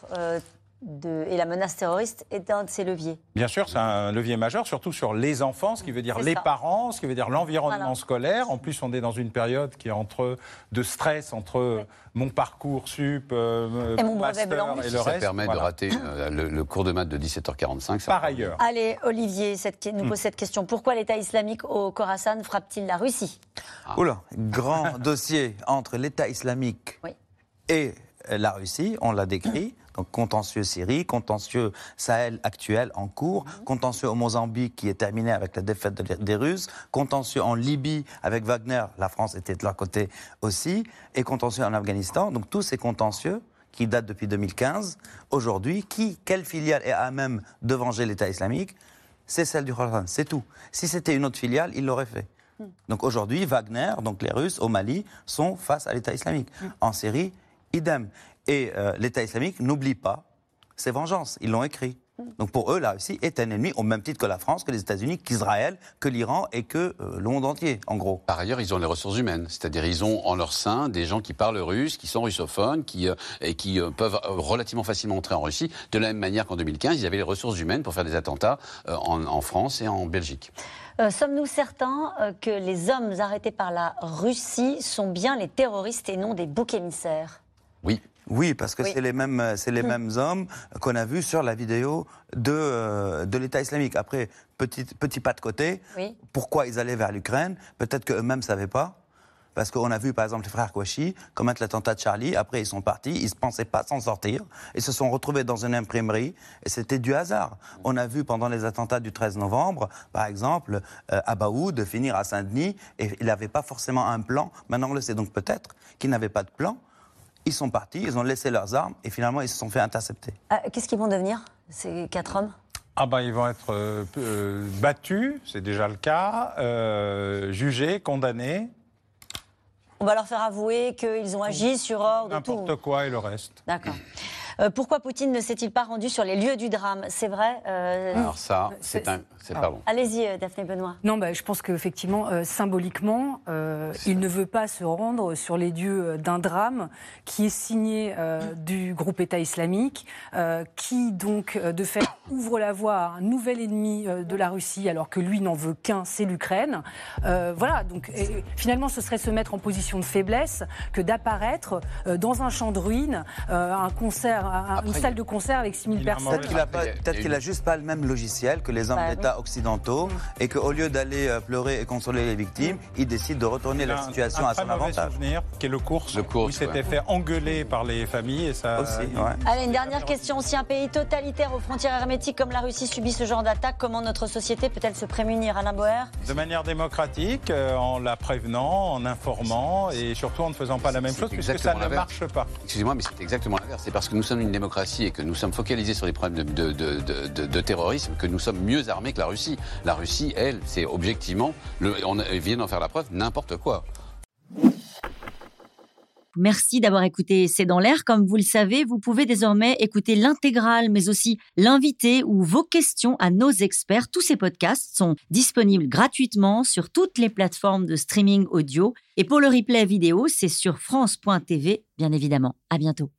et la menace terroriste est un de ces leviers. Bien sûr, c'est un levier majeur, surtout sur les enfants, ce qui veut dire les parents, ce qui veut dire l'environnement scolaire. En plus, on est dans une période qui est de stress entre mon parcours sup, mon master et le reste. Ça permet de rater le cours de maths de 17h45. Par ailleurs. Allez, Olivier nous pose cette question. Pourquoi l'État islamique au Khorasan frappe-t-il la Russie? Oula, grand dossier entre l'État islamique et la Russie, on l'a décrit. Donc contentieux Syrie, contentieux Sahel actuel en cours, contentieux au Mozambique qui est terminé avec la défaite des Russes, contentieux en Libye avec Wagner, la France était de leur côté aussi, et contentieux en Afghanistan. Donc tous ces contentieux qui datent depuis 2015, aujourd'hui, quelle filiale est à même de venger l'État islamique? C'est celle du Khorasan, c'est tout. Si c'était une autre filiale, il l'aurait fait. Donc aujourd'hui, Wagner, donc les Russes au Mali, sont face à l'État islamique. En Syrie, idem. Et l'État islamique n'oublie pas ses vengeances. Ils l'ont écrit. Donc pour eux, la Russie est un ennemi au même titre que la France, que les États-Unis, qu'Israël, que l'Iran et que le monde entier, en gros. Par ailleurs, ils ont les ressources humaines, c'est-à-dire ils ont en leur sein des gens qui parlent russe, qui sont russophones, qui peuvent relativement facilement entrer en Russie, de la même manière qu'en 2015, ils avaient les ressources humaines pour faire des attentats en France et en Belgique. Sommes-nous certains que les hommes arrêtés par la Russie sont bien les terroristes et non des boucs émissaires ? Oui. Oui, parce que c'est les mêmes hommes qu'on a vus sur la vidéo de l'État islamique. Après, petit pas de côté, pourquoi ils allaient vers l'Ukraine ? Peut-être qu'eux-mêmes ne savaient pas. Parce qu'on a vu, par exemple, les frères Kouachi commettre l'attentat de Charlie. Après, ils sont partis. Ils ne pensaient pas s'en sortir. Ils se sont retrouvés dans une imprimerie. Et c'était du hasard. On a vu pendant les attentats du 13 novembre, par exemple, Abaoud finir à Saint-Denis. Et il n'avait pas forcément un plan. Maintenant, on le sait. Donc peut-être qu'il n'avait pas de plan. Ils sont partis. Ils ont laissé leurs armes. Et finalement, ils se sont fait intercepter. Qu'est-ce qu'ils vont devenir, ces 4 hommes ? Ils vont être battus. C'est déjà le cas. Jugés, condamnés. On va leur faire avouer qu'ils ont agi sur ordre. N'importe quoi et le reste. D'accord. Pourquoi Poutine ne s'est-il pas rendu sur les lieux du drame ? C'est vrai Alors ça, c'est pas bon. Allez-y, Daphné Benoît. Non, je pense qu'effectivement, symboliquement, il ne veut pas se rendre sur les lieux d'un drame qui est signé du groupe État islamique, qui donc, de fait, ouvre la voie à un nouvel ennemi de la Russie, alors que lui n'en veut qu'un, c'est l'Ukraine. Voilà, donc finalement, ce serait se mettre en position de faiblesse que d'apparaître dans un champ de ruines, un concert, une salle de concert avec 6000 personnes. Peut-être qu'il n'a juste pas le même logiciel que les hommes d'État occidentaux et qu'au lieu d'aller pleurer et consoler les victimes, il décide de retourner la situation à son avantage. Un souvenir qui est le course où il s'était fait engueuler par les familles. Et ça... Aussi, Allez, une dernière question. Si un pays totalitaire aux frontières hermétiques comme la Russie subit ce genre d'attaque, comment notre société peut-elle se prémunir, Alain Boer ? De manière démocratique, en la prévenant, en informant et surtout en ne faisant pas la même chose puisque ça ne marche pas. Excusez-moi, mais c'est exactement l'inverse. C'est parce que nous sommes une démocratie et que nous sommes focalisés sur les problèmes de terrorisme que nous sommes mieux armés que la Russie. La Russie, elle, c'est objectivement, on vient d'en faire la preuve, n'importe quoi. Merci d'avoir écouté C'est dans l'air. Comme vous le savez, vous pouvez désormais écouter l'intégrale, mais aussi l'invité ou vos questions à nos experts. Tous ces podcasts sont disponibles gratuitement sur toutes les plateformes de streaming audio. Et pour le replay vidéo, c'est sur France.tv, bien évidemment. À bientôt.